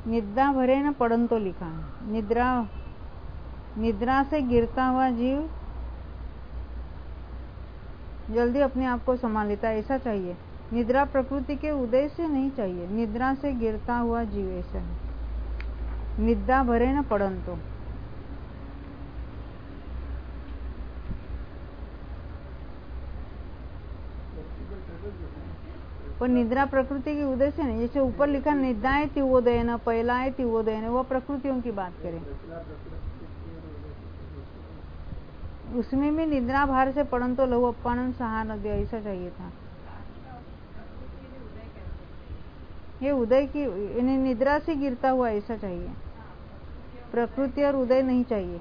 निद्रा भरे न पड़ंतो लिखा है। निद्रा निद्रा से गिरता हुआ जीव जल्दी अपने आप को संभाल लेता है, ऐसा चाहिए। निद्रा प्रकृति के उदय से नहीं चाहिए, निद्रा से गिरता हुआ जीव ऐसा है। निद्रा भरे न पड़ंतो, पर निद्रा प्रकृति के उदय से नहीं। जैसे ऊपर लिखा निद्राएं तिवोदय न, पहलाए तिवोदय न, वह प्रकृतियों की बात करें। उसमें भी निद्रा भार से पड़ंतो लहु अपानन सहा नद्य, ऐसा चाहिए था। ये उदय की यानी निद्रा से गिरता हुआ ऐसा चाहिए, प्रकृति और उदय नहीं चाहिए।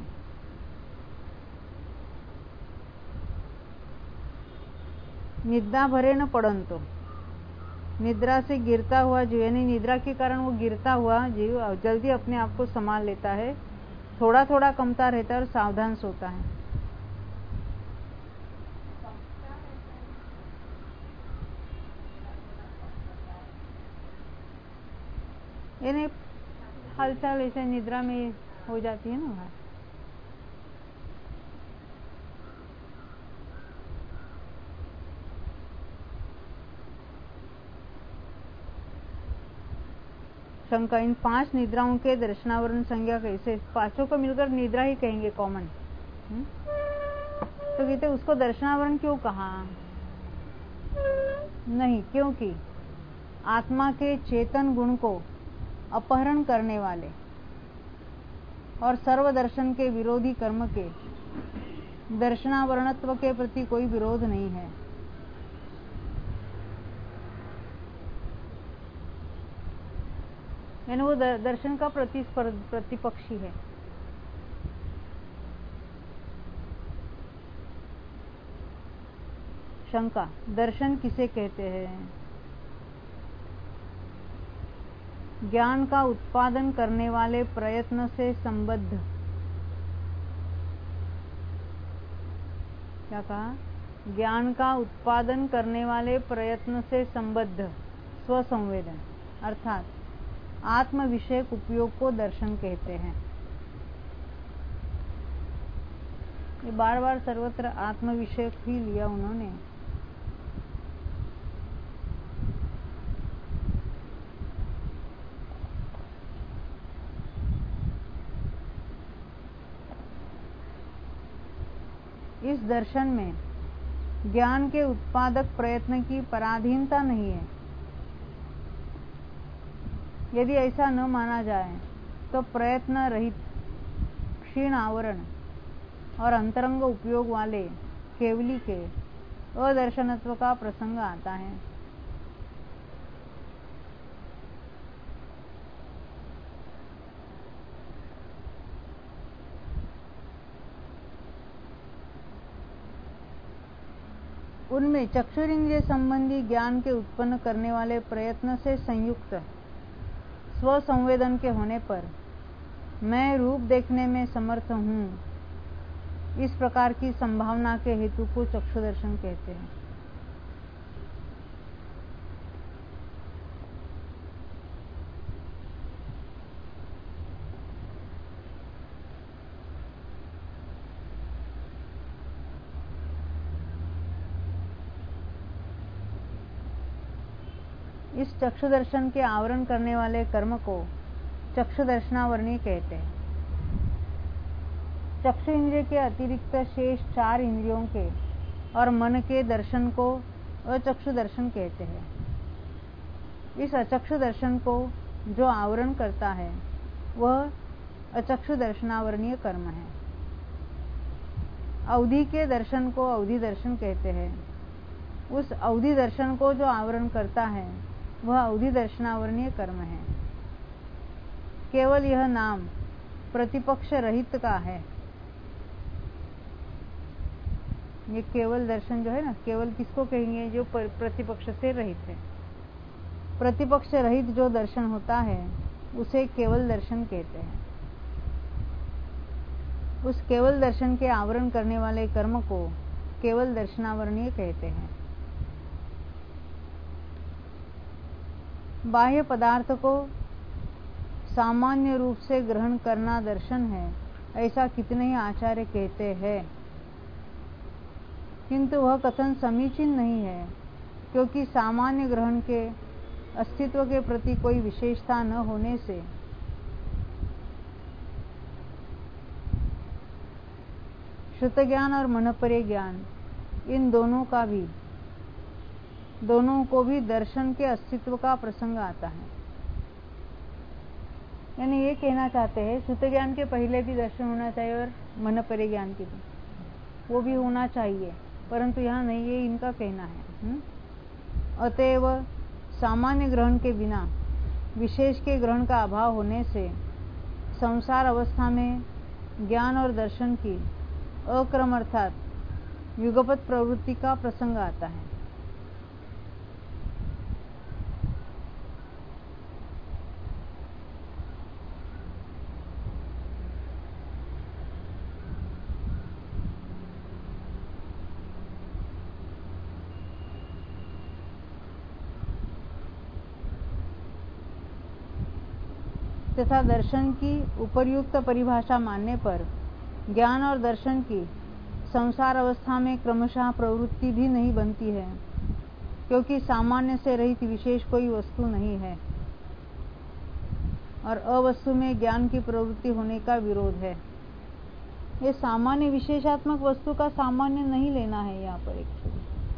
निद्रा भरे न पड़ंतो, निद्रा से गिरता हुआ जीव यानी निद्रा के कारण वो गिरता हुआ जीव जल्दी अपने आप को संभाल लेता है, थोड़ा थोड़ा कमता रहता है और सावधान सोता है। यानी हलचल ऐसे निद्रा में हो जाती है ना। शंका, इन पांच निद्राओं के दर्शनावरण संज्ञा कैसे? पांचों को मिलकर निद्रा ही कहेंगे कॉमन। तो कहते उसको दर्शनावरण क्यों कहा? नहीं, क्योंकि आत्मा के चेतन गुण को अपहरण करने वाले और सर्वदर्शन के विरोधी कर्म के दर्शनावरणत्व के प्रति कोई विरोध नहीं है। यानी वो दर्शन का प्रतिपक्षी है। शंका, दर्शन किसे कहते हैं? ज्ञान का उत्पादन करने वाले प्रयत्न से संबद्ध। क्या कहा? ज्ञान का उत्पादन करने वाले प्रयत्न से संबद्ध स्वसंवेदन अर्थात आत्म विषयक उपयोग को दर्शन कहते हैं। ये बार बार सर्वत्र आत्म विषयक ही लिया उन्होंने। इस दर्शन में ज्ञान के उत्पादक प्रयत्न की पराधीनता नहीं है। यदि ऐसा न माना जाए तो प्रयत्न रहित क्षीण आवरण और अंतरंग उपयोग वाले केवली के अदर्शनत्व का प्रसंग आता है। उनमें चक्षुरिंद्रिय संबंधी ज्ञान के उत्पन्न करने वाले प्रयत्न से संयुक्त स्वसंवेदन के होने पर मैं रूप देखने में समर्थ हूँ, इस प्रकार की संभावना के हेतु को चक्षु दर्शन कहते हैं। इस चक्षु दर्शन के आवरण करने वाले कर्म को चक्षु दर्शनावरणी कहते हैं। चक्षु इंद्रिय के अतिरिक्त शेष चार इंद्रियों के और मन के दर्शन को अचक्षु दर्शन कहते हैं। इस अचक्षु दर्शन को जो आवरण करता है वह अचक्षु दर्शनावरणीय कर्म है। अवधि के दर्शन को अवधि दर्शन कहते हैं। उस अवधि दर्शन को जो आवरण करता है वह अवधि दर्शनावरणीय कर्म है। केवल यह नाम प्रतिपक्ष रहित का है। ये केवल दर्शन जो है ना, केवल किसको कहेंगे? जो प्रतिपक्ष से रहित है। प्रतिपक्ष रहित जो दर्शन होता है उसे केवल दर्शन कहते हैं। उस केवल दर्शन के आवरण करने वाले कर्म को केवल दर्शनावरणीय कहते हैं। बाह्य पदार्थ को सामान्य रूप से ग्रहण करना दर्शन है, ऐसा कितने ही आचार्य कहते हैं, किंतु वह कथन समीचीन नहीं है, क्योंकि सामान्य ग्रहण के अस्तित्व के प्रति कोई विशेषता न होने से श्रुत ज्ञान और मनपर्य ज्ञान, इन दोनों का भी दोनों को भी दर्शन के अस्तित्व का प्रसंग आता है। यानी ये कहना चाहते हैं श्रुत ज्ञान के पहले भी दर्शन होना चाहिए और मनपर्य ज्ञान के भी वो भी होना चाहिए, परंतु यहाँ नहीं, ये इनका कहना है। अतएव सामान्य ग्रहण के बिना विशेष के ग्रहण का अभाव होने से संसार अवस्था में ज्ञान और दर्शन की अक्रम अर्थात युगपत प्रवृत्ति का प्रसंग आता है। तथा दर्शन की उपर्युक्त परिभाषा मानने पर ज्ञान और दर्शन की संसार अवस्था में क्रमशः प्रवृत्ति भी नहीं बनती है, क्योंकि सामान्य से रहित विशेष कोई वस्तु नहीं है और अवस्तु में ज्ञान की प्रवृत्ति होने का विरोध है। ये सामान्य विशेषात्मक वस्तु का सामान्य नहीं लेना है यहाँ पर एक्चुअली,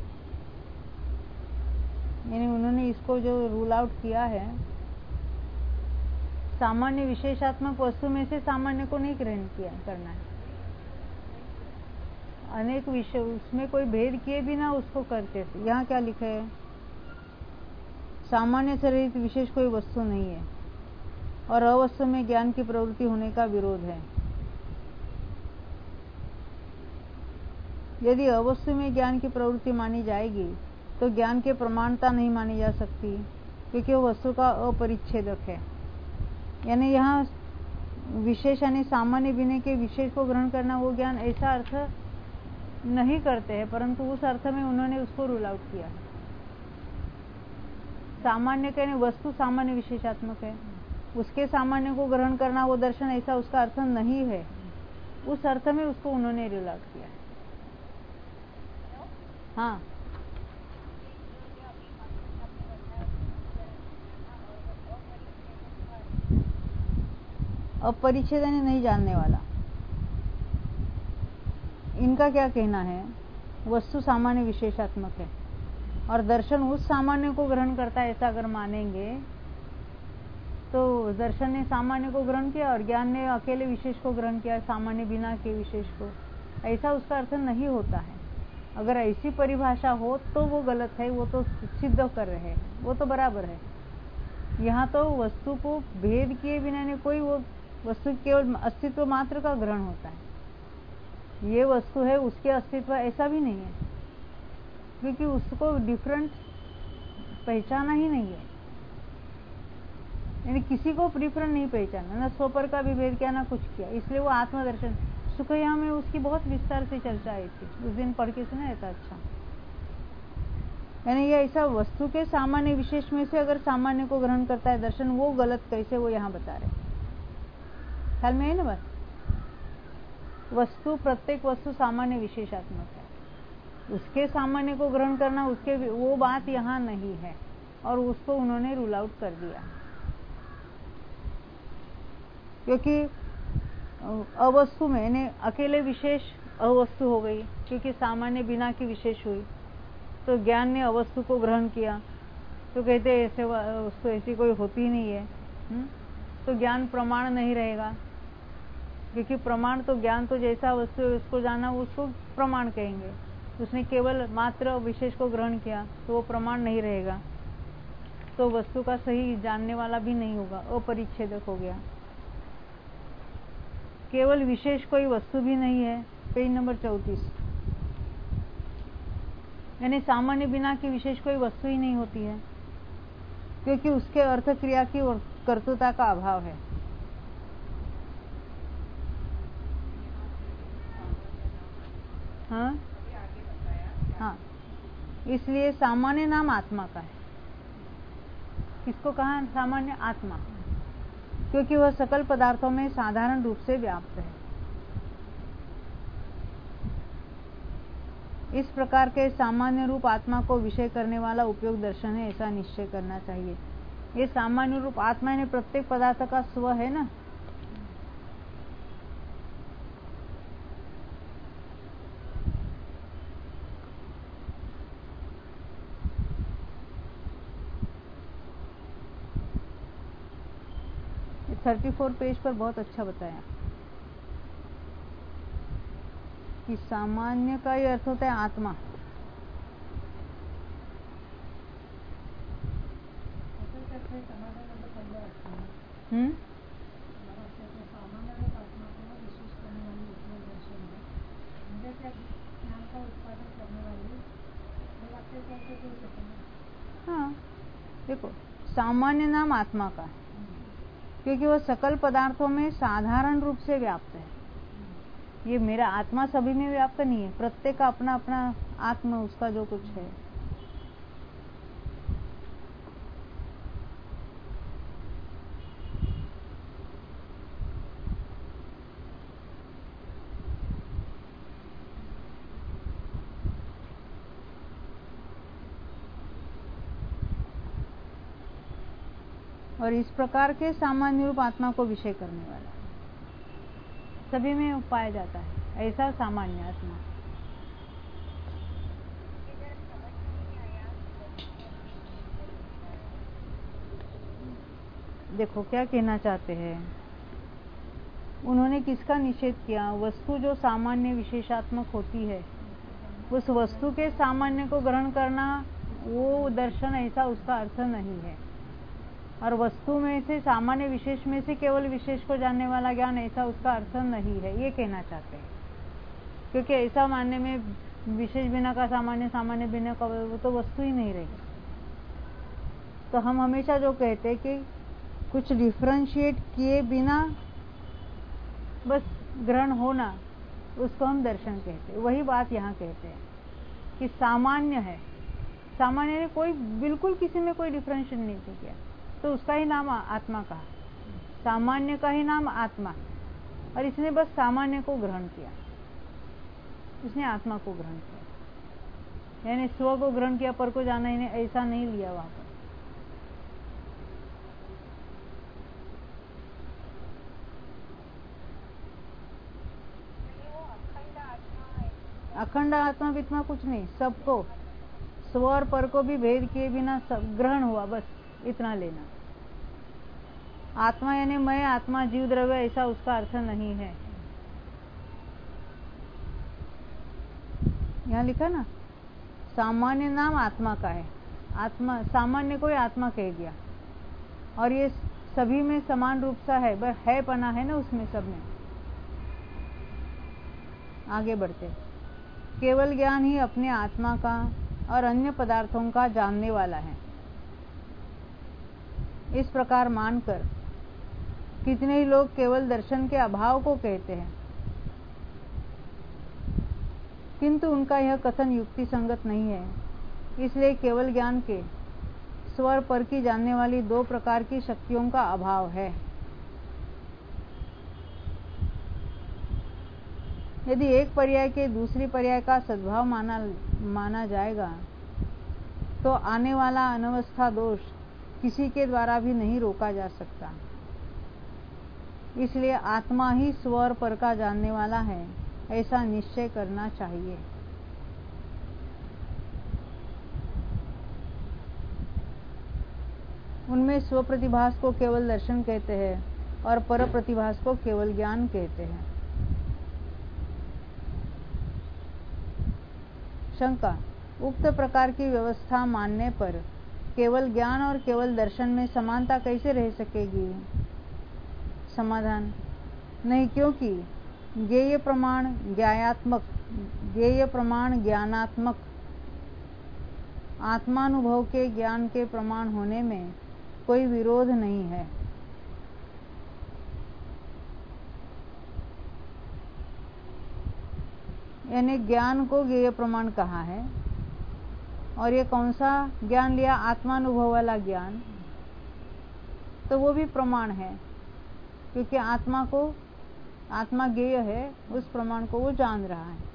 यानी उन्होंने इसको जो रूल आउट किया है, सामान्य विशेषात्मक वस्तु में से सामान्य को नहीं ग्रहण किया करना है, अनेक विषय उसमें कोई भेद किए बिना उसको करते थे। यहाँ क्या लिखा है, सामान्य से रहित विशेष कोई वस्तु नहीं है और अवस्तु में ज्ञान की प्रवृत्ति होने का विरोध है। यदि अवस्तु में ज्ञान की प्रवृत्ति मानी जाएगी तो ज्ञान के प्रमाणता नहीं मानी जा सकती, क्योंकि वो वस्तु का अपरिच्छेदक है। यानी यहाँ विशेष यानी सामान्य बिना के विशेष को ग्रहण करना, वो ज्ञान ऐसा अर्थ नहीं करते हैं, परंतु उस अर्थ में उन्होंने उसको रूल आउट किया। सामान्य कहने वस्तु सामान्य विशेषात्मक है, उसके सामान्य को ग्रहण करना वो दर्शन, ऐसा उसका अर्थ नहीं है। उस अर्थ में उसको उन्होंने रूल आउट किया। हाँ, अपरिच्छेद यानी नहीं जानने वाला। इनका क्या कहना है, वस्तु सामान्य विशेषात्मक है और दर्शन उस सामान्य को ग्रहण करता है, ऐसा अगर मानेंगे तो दर्शन ने सामान्य को ग्रहण किया और ज्ञान ने अकेले विशेष को ग्रहण किया, सामान्य बिना के विशेष को, ऐसा उसका अर्थ नहीं होता है। अगर ऐसी परिभाषा हो तो वो गलत है, वो तो सिद्ध कर रहे हैं, वो तो बराबर है। यहाँ तो वस्तु को भेद किए बिना ने कोई वो वस्तु केवल अस्तित्व मात्र का ग्रहण होता है, ये वस्तु है उसके अस्तित्व ऐसा भी नहीं है, क्योंकि उसको डिफरेंट पहचाना ही नहीं है। यानी किसी को डिफरेंट नहीं पहचाना, ना स्वपर का भी भेद किया ना कुछ किया, इसलिए वो आत्मदर्शन। सुखया में उसकी बहुत विस्तार से चर्चा आई थी, उस दिन पढ़ के सुना था। अच्छा, यानी ये ऐसा वस्तु के सामान्य विशेष में से अगर सामान्य को ग्रहण करता है दर्शन, वो गलत कैसे, वो यहाँ बता रहे। ख्याल में है ना बात। वस्तु प्रत्येक वस्तु सामान्य विशेषात्मक है, उसके सामान्य को ग्रहण करना उसके वो बात यहाँ नहीं है और उसको उन्होंने रूल आउट कर दिया, क्योंकि अवस्तु में ने अकेले विशेष अवस्तु हो गई, क्योंकि सामान्य बिना की विशेष हुई तो ज्ञान ने अवस्तु को ग्रहण किया, तो कहते ऐसे वस्तु ऐसी कोई होती नहीं है। हुँ? तो ज्ञान प्रमाण नहीं रहेगा, क्योंकि प्रमाण तो ज्ञान तो जैसा वस्तु है उसको जाना उसको प्रमाण कहेंगे। उसने केवल मात्र विशेष को ग्रहण किया तो वो प्रमाण नहीं रहेगा, तो वस्तु का सही जानने वाला भी नहीं होगा, अपरिच्छेदक हो गया। केवल विशेष कोई वस्तु भी नहीं है, पेज नंबर चौतीस। यानी सामान्य बिना की विशेष कोई वस्तु ही नहीं होती है, क्योंकि उसके अर्थ क्रिया की और कर्तृता का अभाव है। हाँ हाँ, इसलिए सामान्य नाम आत्मा का है। किसको कहा सामान्य? आत्मा। क्योंकि वह सकल पदार्थों में साधारण रूप से व्याप्त है। इस प्रकार के सामान्य रूप आत्मा को विषय करने वाला उपयोग दर्शन है, ऐसा निश्चय करना चाहिए। ये सामान्य रूप आत्मा यानी प्रत्येक पदार्थ का स्व है ना। थर्टी फोर पेज पर बहुत अच्छा बताया कि सामान्य का ही अर्थ होता है आत्मा। हम्म हाँ, देखो सामान्य नाम आत्मा का है क्योंकि वह सकल पदार्थों में साधारण रूप से व्याप्त है। ये मेरा आत्मा सभी में व्याप्त नहीं है, प्रत्येक का अपना अपना आत्मा, उसका जो कुछ है। और इस प्रकार के सामान्य रूप आत्मा को विषय करने वाला सभी में पाया जाता है, ऐसा सामान्य आत्मा। देखो क्या कहना चाहते हैं उन्होंने, किसका निषेध किया? वस्तु जो सामान्य विशेषात्मक होती है, उस वस्तु के सामान्य को ग्रहण करना वो दर्शन, ऐसा उसका अर्थ नहीं है। और वस्तु में से सामान्य विशेष में से केवल विशेष को जानने वाला ज्ञान, ऐसा उसका अर्थ नहीं है, ये कहना चाहते हैं। क्योंकि ऐसा मानने में विशेष बिना का सामान्य, सामान्य बिना का वो तो वस्तु ही नहीं रही। तो हम हमेशा जो कहते हैं कि कुछ डिफरेंशिएट किए बिना बस ग्रहण होना, उसको हम दर्शन कहते हैं। वही बात यहाँ कहते हैं कि सामान्य है, सामान्य ने कोई बिल्कुल किसी में कोई डिफरेंशिएट नहीं किया, तो उसका ही नाम आत्मा कहा। सामान्य का ही नाम आत्मा, और इसने बस सामान्य को ग्रहण किया, इसने आत्मा को ग्रहण किया, यानी स्व को ग्रहण किया, पर को जाना ही नहीं, ऐसा नहीं लिया वहां पर। अखंड आत्मा वित्मा कुछ नहीं, सबको स्व और पर को भी भेद किए बिना सब ग्रहण हुआ, बस इतना लेना। आत्मा यानी मैं, आत्मा जीव द्रव्य, ऐसा उसका अर्थ नहीं है। यहाँ लिखा ना, सामान्य नाम आत्मा का है। आत्मा सामान्य को ही आत्मा कह दिया, और ये सभी में समान रूप सा है, बस है पना है ना उसमें, सब में। आगे बढ़ते, केवल ज्ञान ही अपने आत्मा का और अन्य पदार्थों का जानने वाला है। इस प्रकार मानकर कितने ही लोग केवल दर्शन के अभाव को कहते हैं, किंतु उनका यह कथन युक्ति संगत नहीं है। इसलिए केवल ज्ञान के स्वर पर की जानने वाली दो प्रकार की शक्तियों का अभाव है। यदि एक पर्याय के दूसरी पर्याय का सद्भाव माना माना जाएगा तो आने वाला अनवस्था दोष किसी के द्वारा भी नहीं रोका जा सकता। इसलिए आत्मा ही स्वर पर का जानने वाला है, ऐसा निश्चय करना चाहिए। उनमें स्व प्रतिभास को केवल दर्शन कहते हैं और पर प्रतिभास को केवल ज्ञान कहते हैं। शंका, उक्त प्रकार की व्यवस्था मानने पर केवल ज्ञान और केवल दर्शन में समानता कैसे रह सकेगी? समाधान, नहीं, क्योंकि ज्ञेय प्रमाण ज्ञायात्मक, ज्ञेय प्रमाण ज्ञानात्मक, आत्मानुभव के ज्ञान के प्रमाण होने में कोई विरोध नहीं है। यानी ज्ञान को ज्ञेय प्रमाण कहा है, और ये कौन सा ज्ञान लिया? आत्मानुभव वाला ज्ञान, तो वो भी प्रमाण है। क्योंकि आत्मा को, आत्मा ज्ञेय है, उस प्रमाण को वो जान रहा है।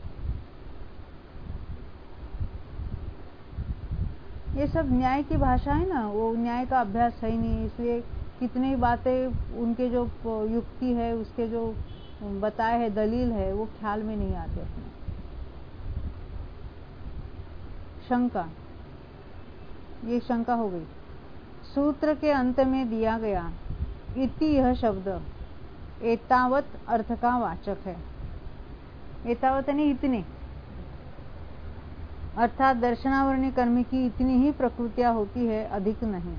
ये सब न्याय की भाषा है ना, वो न्याय का अभ्यास है ही नहीं, इसलिए कितनी बातें उनके जो युक्ति है, उसके जो बताए है दलील है, वो ख्याल में नहीं आते अपने। शंका, ये शंका हो गई। सूत्र के अंत में दिया गया इति यह शब्द एतावत अर्थ का वाचक है। एतावत यानी इतने, अर्थात दर्शनावरणी कर्म की इतनी ही प्रकृतियां होती है, अधिक नहीं,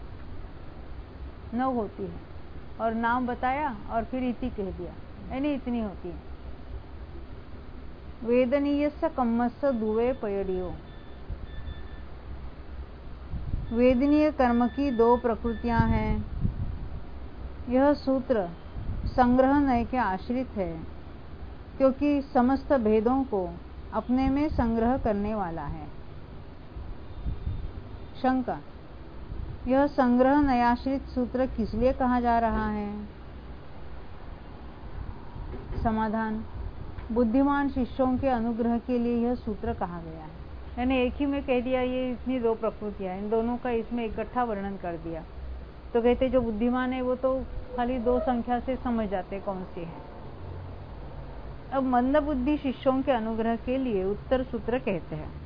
न होती है। और नाम बताया और फिर इति कह दिया, यानी इतनी होती है। वेदनीयस्य कम्मस्य दुवे पयडियो, वेदनीय कर्म की दो प्रकृतियां हैं। यह सूत्र संग्रह नय के आश्रित है, क्योंकि समस्त भेदों को अपने में संग्रह करने वाला है। शंका, यह संग्रह नयाश्रित सूत्र किस लिए कहा जा रहा है? समाधान, बुद्धिमान शिष्यों के अनुग्रह के लिए यह सूत्र कहा गया है। यानी एक ही में कह दिया ये इतनी दो प्रकृतियां, इन दोनों का इसमें इकट्ठा वर्णन कर दिया। तो कहते जो बुद्धिमान है वो तो खाली दो संख्या से समझ जाते कौन सी है। अब मंद बुद्धि शिष्यों के अनुग्रह के लिए उत्तर सूत्र कहते हैं,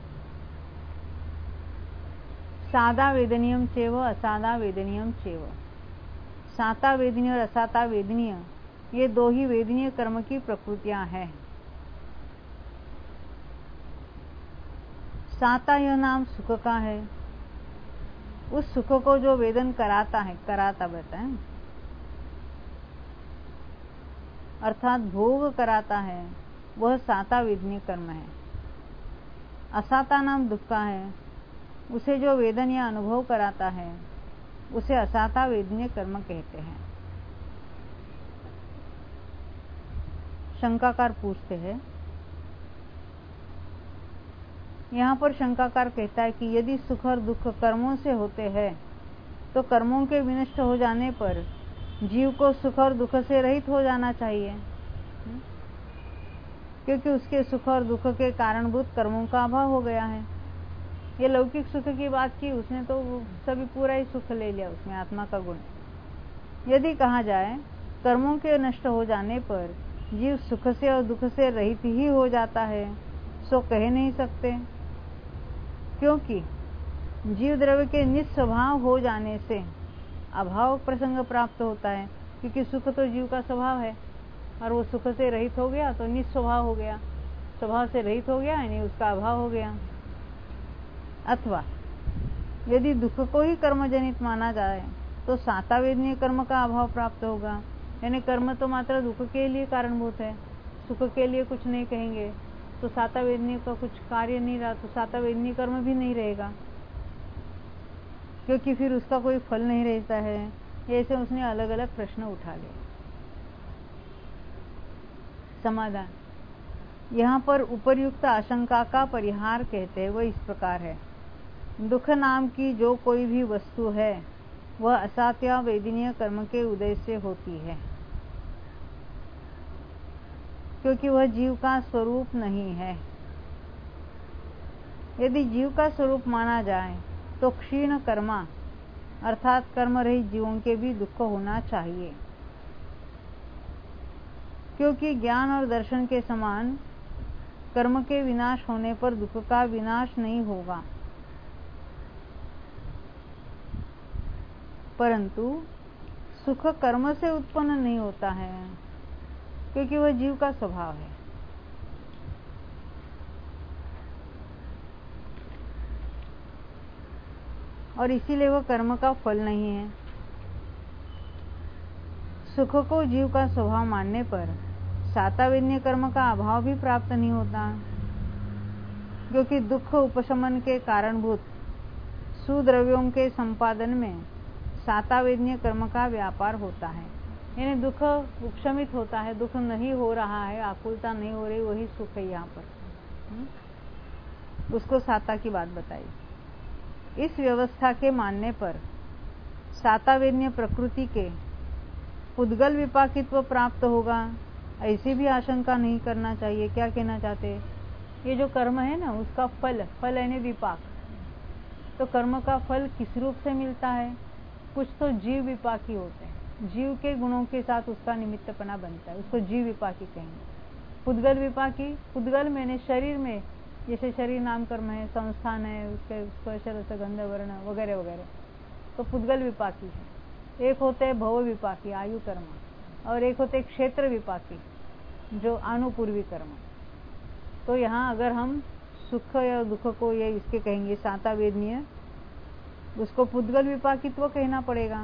सादा वेदनीयम चेव असादा वेदनीयम चेव। साता वेदनीय और असाता वेदनीय, ये दो ही वेदनीय कर्म की प्रकृतियां हैं। साता यह नाम सुख का है, उस सुख को जो वेदन कराता है, कराता बता है अर्थात भोग कराता है, वह साता वेदनीय कर्म है। असाता नाम दुख का है, उसे जो वेदन या अनुभव कराता है, उसे असाता वेदनीय कर्म कहते हैं। शंकाकार पूछते हैं, यहाँ पर शंकाकार कहता है कि यदि सुख और दुख कर्मों से होते हैं, तो कर्मों के विनष्ट हो जाने पर जीव को सुख और दुख से रहित हो जाना चाहिए, क्योंकि उसके सुख और दुख के कारणभूत कर्मों का अभाव हो गया है। ये लौकिक सुख की बात की उसने, तो सभी पूरा ही सुख ले लिया उसमें, आत्मा का गुण। यदि कहा जाए कर्मों के नष्ट हो जाने पर जीव सुख से और दुख से रहित ही हो जाता है, सो कह नहीं सकते, क्योंकि जीव द्रव्य के निस्वभाव हो जाने से अभाव प्रसंग प्राप्त होता है। क्योंकि सुख तो जीव का स्वभाव है, और वो सुख से रहित हो गया तो निस्वभाव हो गया, स्वभाव से रहित हो गया यानी उसका अभाव हो गया। अथवा यदि दुख को ही कर्मजनित माना जाए तो साता वेदनीय कर्म का अभाव प्राप्त होगा, यानी कर्म तो मात्र दुख के लिए कारणभूत है, सुख के लिए कुछ नहीं कहेंगे, तो साता वेदनीय का कुछ कार्य नहीं रहा, तो साता वेदनीय कर्म भी नहीं रहेगा, क्योंकि फिर उसका कोई फल नहीं रहता है। ऐसे उसने अलग अलग प्रश्न उठा लिए। समाधान, यहाँ पर उपर्युक्त आशंका का परिहार कहते हैं, वह इस प्रकार है। दुख नाम की जो कोई भी वस्तु है, वह असात्या वेदनीय कर्म के उदय से होती है, क्योंकि वह जीव का स्वरूप नहीं है। यदि जीव का स्वरूप माना जाए तो क्षीण कर्मा अर्थात कर्म रहित जीवों के भी दुख होना चाहिए, क्योंकि ज्ञान और दर्शन के समान कर्म के विनाश होने पर दुख का विनाश नहीं होगा, परंतु सुख कर्म से उत्पन्न नहीं होता है, क्योंकि वह जीव का स्वभाव है। और इसीलिए वह कर्म का फल नहीं है। सुख को जीव का स्वभाव मानने पर साता वेदनीय कर्म का अभाव भी प्राप्त नहीं होता, क्योंकि दुख उपशमन के कारणभूत सुद्रव्यों के संपादन में साता वेदनीय कर्म का व्यापार होता है। यानी दुख उपशमित होता है, दुख नहीं हो रहा है, आकुलता नहीं हो रही, वही सुख है। यहाँ पर उसको साता की बात बताई। इस व्यवस्था के मानने पर साता वेदनीय प्रकृति के पुद्गल विपाकित्व प्राप्त होगा, ऐसी भी आशंका नहीं करना चाहिए। क्या कहना चाहते हैं? ये जो कर्म है ना, उसका फल, फल यानी विपाक, तो कर्म का फल किस रूप से मिलता है? कुछ तो जीव विपाकी होते हैं, जीव के गुणों के साथ उसका निमित्तपना बनता है, उसको जीव विपाकी कहेंगे। पुद्गल विपाकी, पुद्गल मैंने शरीर में, जैसे शरीर नाम कर्म है, संस्थान है, उसके स्पर्श रस गंध वर्ण वगैरह वगैरह, तो पुद्गल विपाकी है। एक होते हैं भव विपाकी, आयु कर्म, और एक होते क्षेत्र विपाकी, जो अनुपूर्वी कर्म। तो यहाँ अगर हम सुख या दुख को ये इसके कहेंगे साता वेदनीय, उसको पुद्गल विपाकित्व कहना पड़ेगा।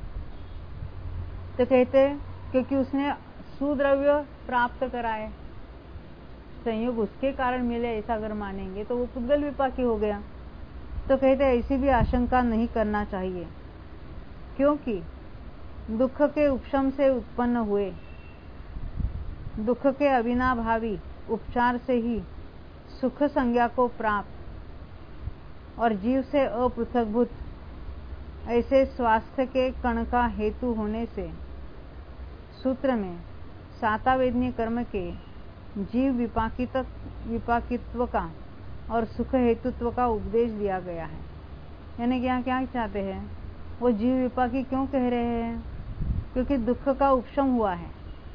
तो कहते हैं क्योंकि उसने सुद्रव्य प्राप्त कराए, संयोग उसके कारण मिले, ऐसा अगर मानेंगे तो वो पुद्गल विपाकी हो गया। तो कहते हैं ऐसी भी आशंका नहीं करना चाहिए, क्योंकि दुख के उपशम से उत्पन्न हुए, दुख के अविनाभावी उपचार से ही सुख संज्ञा को प्राप्त और जीव से अपृथकभूत ऐसे स्वास्थ्य के कण का हेतु होने से सूत्र में सातावेदनीय कर्म के जीव विपाकित्व का और सुख हेतुत्व का उपदेश दिया गया है। यानी क्या क्या चाहते हैं? वो जीव विपाकी क्यों कह रहे हैं? क्योंकि दुख का उपशम हुआ है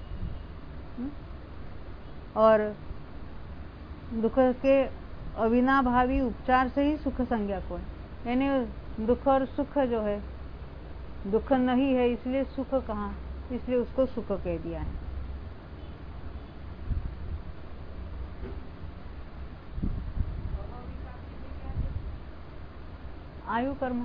और दुख के अविनाभावी उपचार से ही सुख संज्ञा को है। यानी दुख और सुख जो है, दुख नहीं है इसलिए सुख कहाँ, इसलिए उसको सुख कह दिया है। आयु कर्म,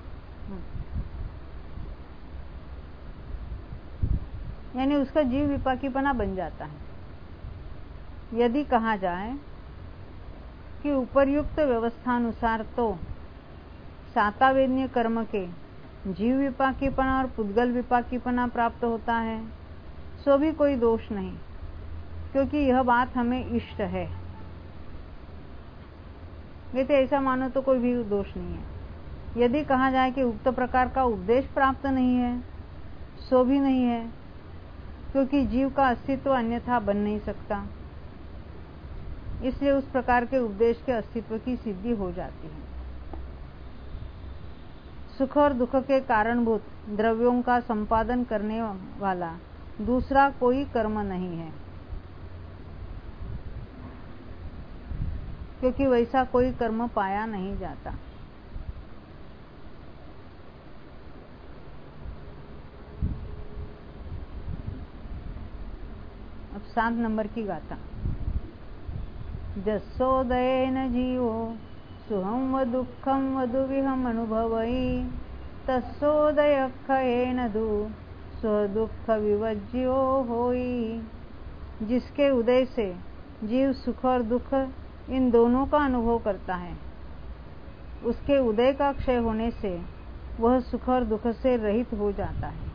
यानी उसका जीव विपाकीपना बन जाता है। यदि कहा जाए कि उपर्युक्त व्यवस्थानुसार तो सातावेदनीय कर्म के जीव विपाकीपना और पुद्गल विपाकीपना प्राप्त होता है, सो भी कोई दोष नहीं, क्योंकि यह बात हमें इष्ट है। यदि ऐसा मानो तो कोई भी दोष नहीं है। यदि कहा जाए कि उक्त प्रकार का उपदेश प्राप्त नहीं है, सो भी नहीं है, क्योंकि जीव का अस्तित्व अन्यथा बन नहीं सकता, इसलिए उस प्रकार के उपदेश के अस्तित्व की सिद्धि हो जाती है। सुख और दुख के कारणभूत द्रव्यों का संपादन करने वाला दूसरा कोई कर्म नहीं है, क्योंकि वैसा कोई कर्म पाया नहीं जाता। अब सात नंबर की गाथा। जसोदयेन जीवो सुहं व दुःखं व दुविहम् अनुभवै, तस्सोदयक्षयेन दु स्वदुःख विवज्यो होई। जिसके उदय से जीव सुख और दुख इन दोनों का अनुभव करता है, उसके उदय का क्षय होने से वह सुख और दुख से रहित हो जाता है।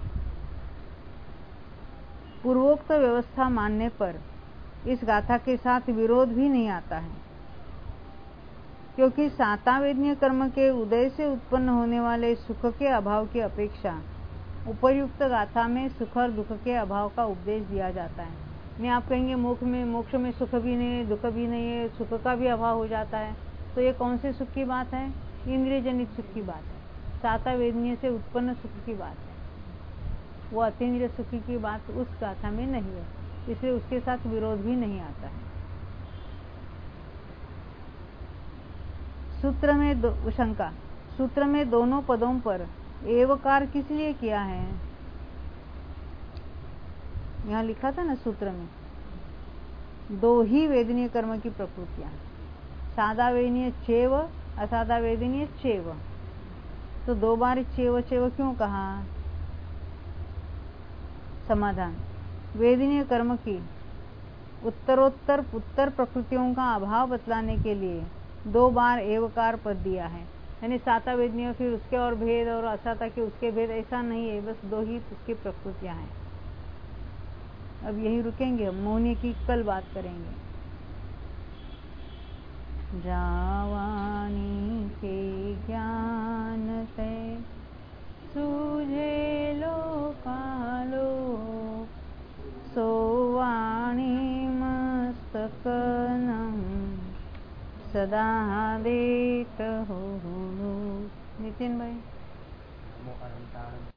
पूर्वोक्त व्यवस्था मानने पर इस गाथा के साथ विरोध भी नहीं आता है, क्योंकि सातावेदनीय कर्म के उदय से उत्पन्न होने वाले सुख के अभाव की अपेक्षा उपयुक्त गाथा में सुख और दुख के अभाव का उपदेश दिया जाता है। मैं आप कहेंगे मोक्ष में मोक्ष में सुख भी नहीं है, दुख भी नहीं है, सुख का भी अभाव हो जाता है, तो ये कौन से सुख की बात है? इंद्रिय जनित सुख की बात है, सातावेदनीय से उत्पन्न सुख की बात है। वो अतीन्द्रिय सुख की बात उस गाथा में नहीं है, इसलिए उसके साथ विरोध भी नहीं आता है। सूत्र में दो, शंका, सूत्र में दोनों पदों पर एवकार किस लिए किया है? यहाँ लिखा था ना सूत्र में, दो ही वेदनीय कर्म की प्रकृतियां, सादा वेदनीय चेव, असादा वेदनीय चेव। तो दो बार चेव चेव क्यों कहा? समाधान, वेदनीय कर्म की उत्तरोत्तर उत्तर प्रकृतियों का अभाव बतलाने के लिए दो बार एवकार पद दिया है। यानी साता वेदनीय फिर उसके और भेद और असाता के उसके भेद, ऐसा नहीं है, बस दो ही उसकी प्रकृतियां हैं। अब यही रुकेंगे, हम मौनी की कल बात करेंगे। जावानी के ज्ञान से सूझे लोकालो सदा देत हो नितिन भाई।